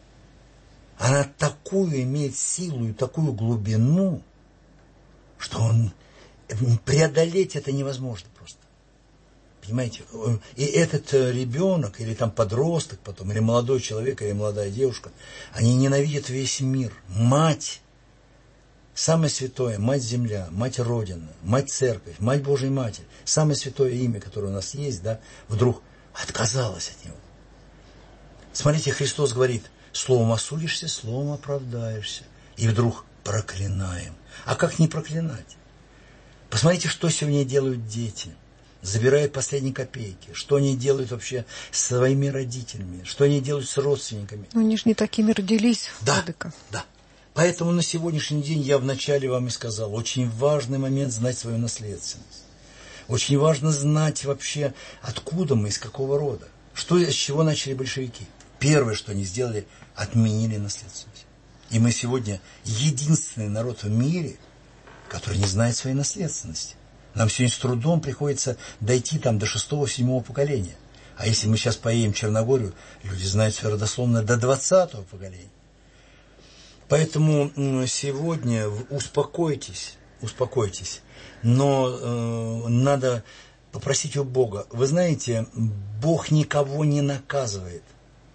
она такую имеет силу и такую глубину, что он, преодолеть это невозможно просто. Понимаете? И этот ребенок, или там подросток потом, или молодой человек, или молодая девушка, они ненавидят весь мир. Мать, самое святое, Мать-Земля, Мать-Родина, Мать-Церковь, Мать Божья Матерь, самое святое имя, которое у нас есть, да, вдруг отказалась от него. Смотрите, Христос говорит, словом осудишься, словом оправдаешься. И вдруг проклинаем. А как не проклинать? Посмотрите, что сегодня делают дети. Забирают последние копейки. Что они делают вообще с своими родителями? Что они делают с родственниками? Ну, они же не такими родились, да, Владыка. Да. Поэтому на сегодняшний день я вначале вам и сказал, очень важный момент знать свою наследственность. Очень важно знать вообще, откуда мы, из какого рода. Что, с чего начали большевики? Первое, что они сделали, отменили наследственность. И мы сегодня единственный народ в мире, который не знает своей наследственности. Нам сегодня с трудом приходится дойти там до шестого-седьмого поколения. А если мы сейчас поедем в Черногорию, люди знают свое родословное до двадцатого поколения. Поэтому сегодня успокойтесь, успокойтесь. Но э, надо попросить у Бога. Вы знаете, Бог никого не наказывает.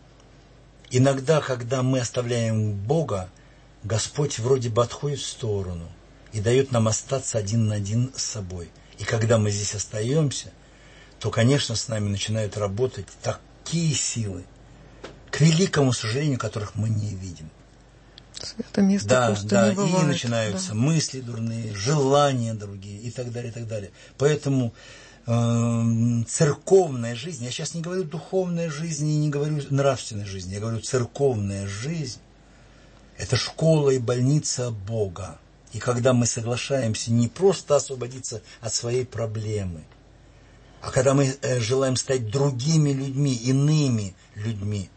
Иногда, когда мы оставляем Бога, Господь вроде бы отходит в сторону и дает нам остаться один на один с собой. И когда мы здесь остаемся, то, конечно, с нами начинают работать такие силы, к великому сожалению, которых мы не видим. Это место да, просто да, не бывает. И начинаются да. мысли дурные, желания другие и так далее, и так далее. Поэтому э, церковная жизнь, я сейчас не говорю духовная жизнь и не говорю нравственной жизни, я говорю церковная жизнь, это школа и больница Бога. И когда мы соглашаемся не просто освободиться от своей проблемы, а когда мы э, желаем стать другими людьми, иными людьми,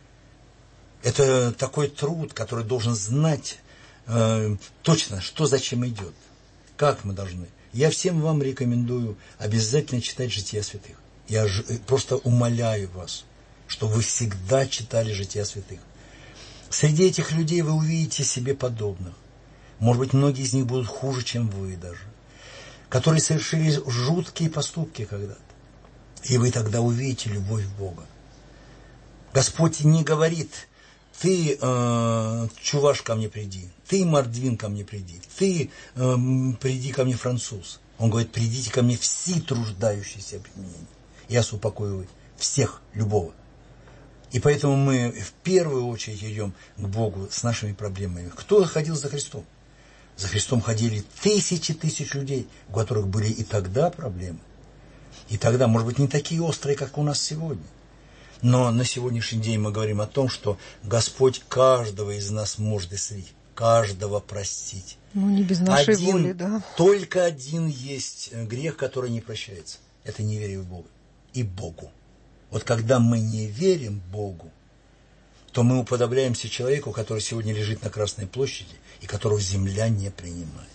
это такой труд, который должен знать э, точно, что зачем идет, как мы должны. Я всем вам рекомендую обязательно читать «Жития святых». Я ж, просто умоляю вас, чтобы вы всегда читали «Жития святых». Среди этих людей вы увидите себе подобных. Может быть, многие из них будут хуже, чем вы даже. Которые совершили жуткие поступки когда-то. И вы тогда увидите любовь Бога. Господь не говорит: ты, э, чуваш, ко мне приди, ты, мордвин, ко мне приди, ты, э, приди ко мне, француз. Он говорит: придите ко мне все труждающиеся обременения. Я успокою всех, любого. И поэтому мы в первую очередь идем к Богу с нашими проблемами. Кто ходил за Христом? За Христом ходили тысячи тысяч людей, у которых были и тогда проблемы. И тогда, может быть, не такие острые, как у нас сегодня. Но на сегодняшний день мы говорим о том, что Господь каждого из нас может исцелить, каждого простить. Ну, не без нашей один, воли, да. Только один есть грех, который не прощается. Это неверие в Бога и Богу. Вот когда мы не верим Богу, то мы уподобляемся человеку, который сегодня лежит на Красной площади и которого земля не принимает.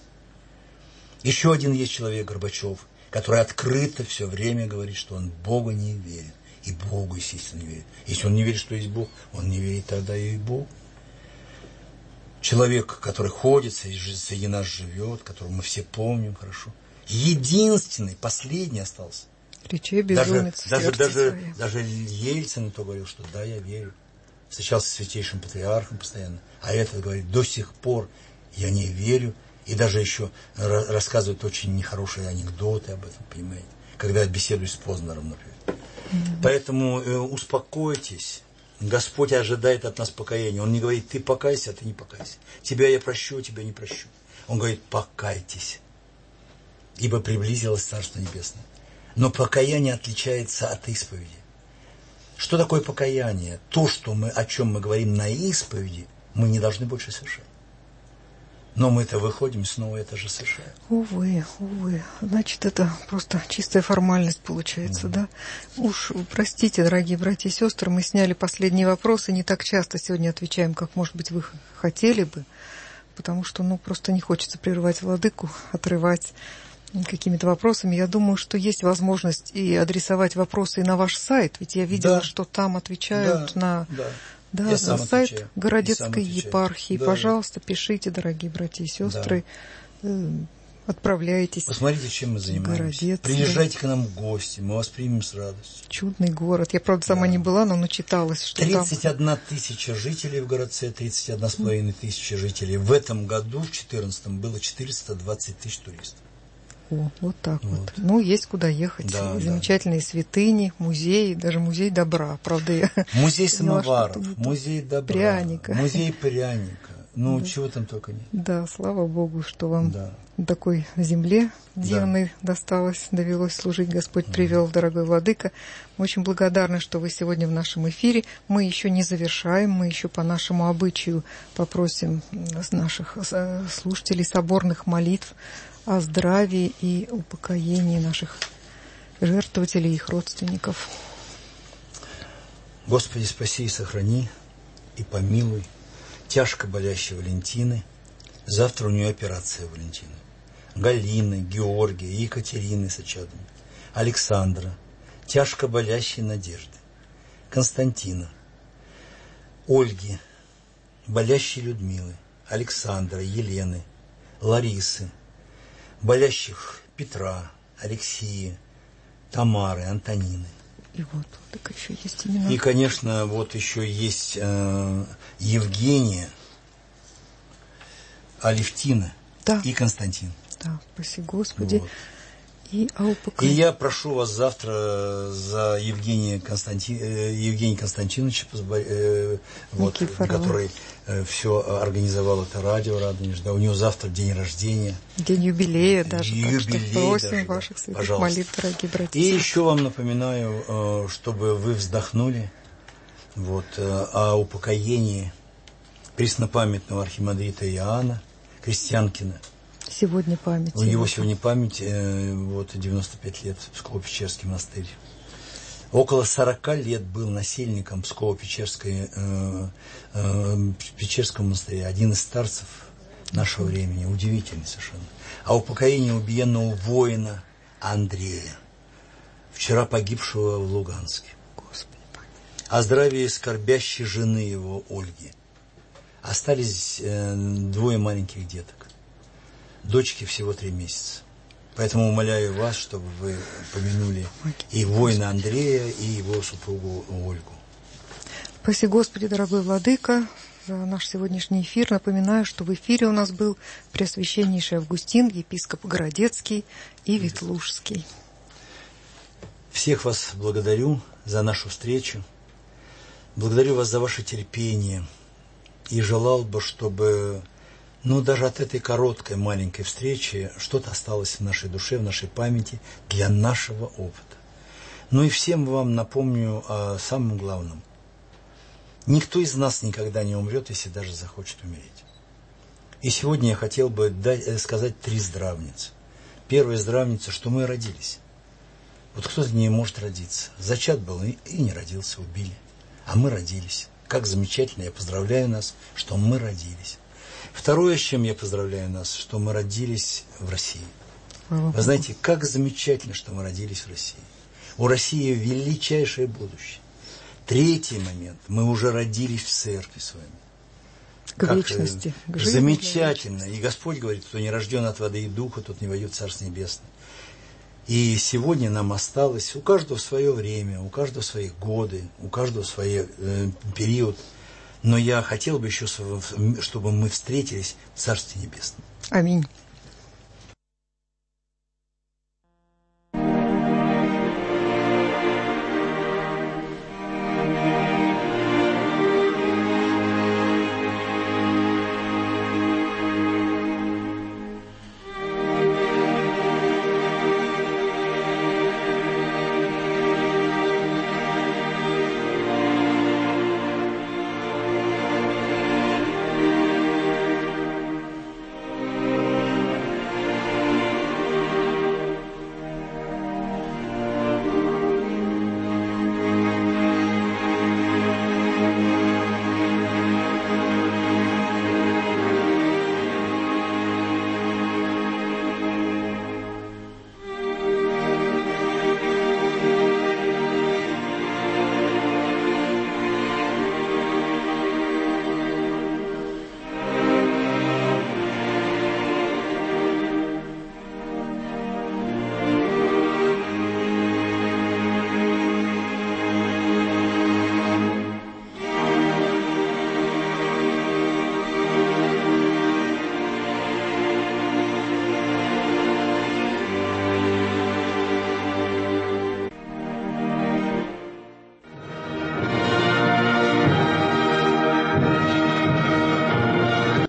Еще один есть человек, Горбачев, который открыто все время говорит, что он Богу не верит. И Богу, естественно, не верит. Если он не верит, что есть Бог, он не верит тогда и в Бог. Человек, который ходит, среди нас живет, которого мы все помним хорошо. Единственный, последний остался. Речей безумец. Даже, даже, даже, даже Ельцин то говорил, что да, я верю. Встречался с святейшим патриархом постоянно. А этот говорит: до сих пор я не верю. И даже еще рассказывает очень нехорошие анекдоты об этом, понимаете. Когда я беседую с Познером, например. Mm-hmm. Поэтому э, успокойтесь. Господь ожидает от нас покаяния. Он не говорит: ты покайся, а ты не покайся. Тебя я прощу, а тебя не прощу. Он говорит: покайтесь, ибо приблизилось Царство Небесное. Но покаяние отличается от исповеди. Что такое покаяние? То, что мы, о чем мы говорим на исповеди, мы не должны больше совершать. Но мы-то выходим, снова это же совершаем. Увы, увы. Значит, это просто чистая формальность получается, mm-hmm. да? Уж простите, дорогие братья и сестры, мы сняли последние вопросы. Не так часто сегодня отвечаем, как, может быть, вы хотели бы. Потому что, ну, просто не хочется прерывать владыку, отрывать какими-то вопросами. Я думаю, что есть возможность и адресовать вопросы и на ваш сайт, ведь я видела, да. что там отвечают да, на, да. Да, на сайт отвечаю. Городецкой епархии. Да. Пожалуйста, пишите, дорогие братья и сестры, да. отправляйтесь. Посмотрите, чем мы занимаемся. Городец, приезжайте да. к нам в гости, мы вас примем с радостью. Чудный город. Я, правда, сама да. не была, но начиталась, что тридцать одна там... тысяча жителей в городце, тридцать одна с половиной тысячи жителей. В этом году, в четырнадцатом, было четыреста двадцать тысяч туристов. О, вот так вот. вот. Ну, есть куда ехать. Да, замечательные да. святыни, музеи, даже музей добра. Правда, я музей самоваров, музей добра, пряника. музей пряника. Ну, да. чего там только нет. Да, слава Богу, что вам да. на такой земле дивной да. досталось, довелось служить. Господь привел, да. дорогой владыка. Мы очень благодарны, что вы сегодня в нашем эфире. Мы еще не завершаем, мы еще по нашему обычаю попросим наших слушателей соборных молитв о здравии и упокоении наших жертвователей и их родственников. Господи, спаси и сохрани, и помилуй тяжко болящей Валентины. Завтра у нее операция Валентины. Галины, Георгия, Екатерины с очагами, Александра, тяжко болящей Надежды, Константина, Ольги, болящей Людмилы, Александра, Елены, Ларисы, болящих Петра, Алексея, Тамары, Антонины. И вот, так еще есть имена. И, конечно, вот еще есть э, Евгения, Алевтина да. и Константин. Да, спаси Господи. Вот. И, и я прошу вас завтра за Евгения, Константин, Евгения Константиновича, вот, который все организовал это радио «Радонеж». Да, у него завтра день рождения. День юбилея даже. Юбилей так что просим даже, ваших святых пожалуйста. молитв, дорогие братья. И еще вам напоминаю, чтобы вы вздохнули вот, о упокоении преснопамятного архимандрита Иоанна Крестьянкина. Сегодня память. У него сегодня память, вот, девяносто пять лет, Псково-Печерский монастырь. Около сорока лет был насельником Псково-Печерской, э, э, Печерского монастыря, один из старцев нашего времени, удивительный совершенно. А упокоение убиенного воина Андрея, вчера погибшего в Луганске. Господи. О здравии скорбящей жены его Ольги. Остались э, двое маленьких деток. Дочке всего три месяца. Поэтому умоляю вас, чтобы вы помянули и воина Андрея, и его супругу Ольгу. Спаси Господи, дорогой владыка, за наш сегодняшний эфир. Напоминаю, что в эфире у нас был Преосвященнейший Августин, епископ Городецкий и Ветлужский. Всех вас благодарю за нашу встречу. Благодарю вас за ваше терпение. И желал бы, чтобы... Но даже от этой короткой маленькой встречи что-то осталось в нашей душе, в нашей памяти для нашего опыта. Ну и всем вам напомню о самом главном. Никто из нас никогда не умрет, если даже захочет умереть. И сегодня я хотел бы дать, сказать три здравницы. Первая здравница, что мы родились. Вот кто-то не может родиться. Зачат был и, и не родился, убили. А мы родились. Как замечательно, я поздравляю нас, что мы родились. Второе, с чем я поздравляю нас, что мы родились в России. Вы знаете, как замечательно, что мы родились в России. У России величайшее будущее. Третий момент. Мы уже родились в церкви с вами. К как вечности. К замечательно. И Господь говорит, кто не рожден от воды и духа, тот не войдет в Царство Небесное. И сегодня нам осталось, у каждого свое время, у каждого свои годы, у каждого свой э, период. Но я хотел бы еще, чтобы мы встретились в Царстве Небесном. Аминь.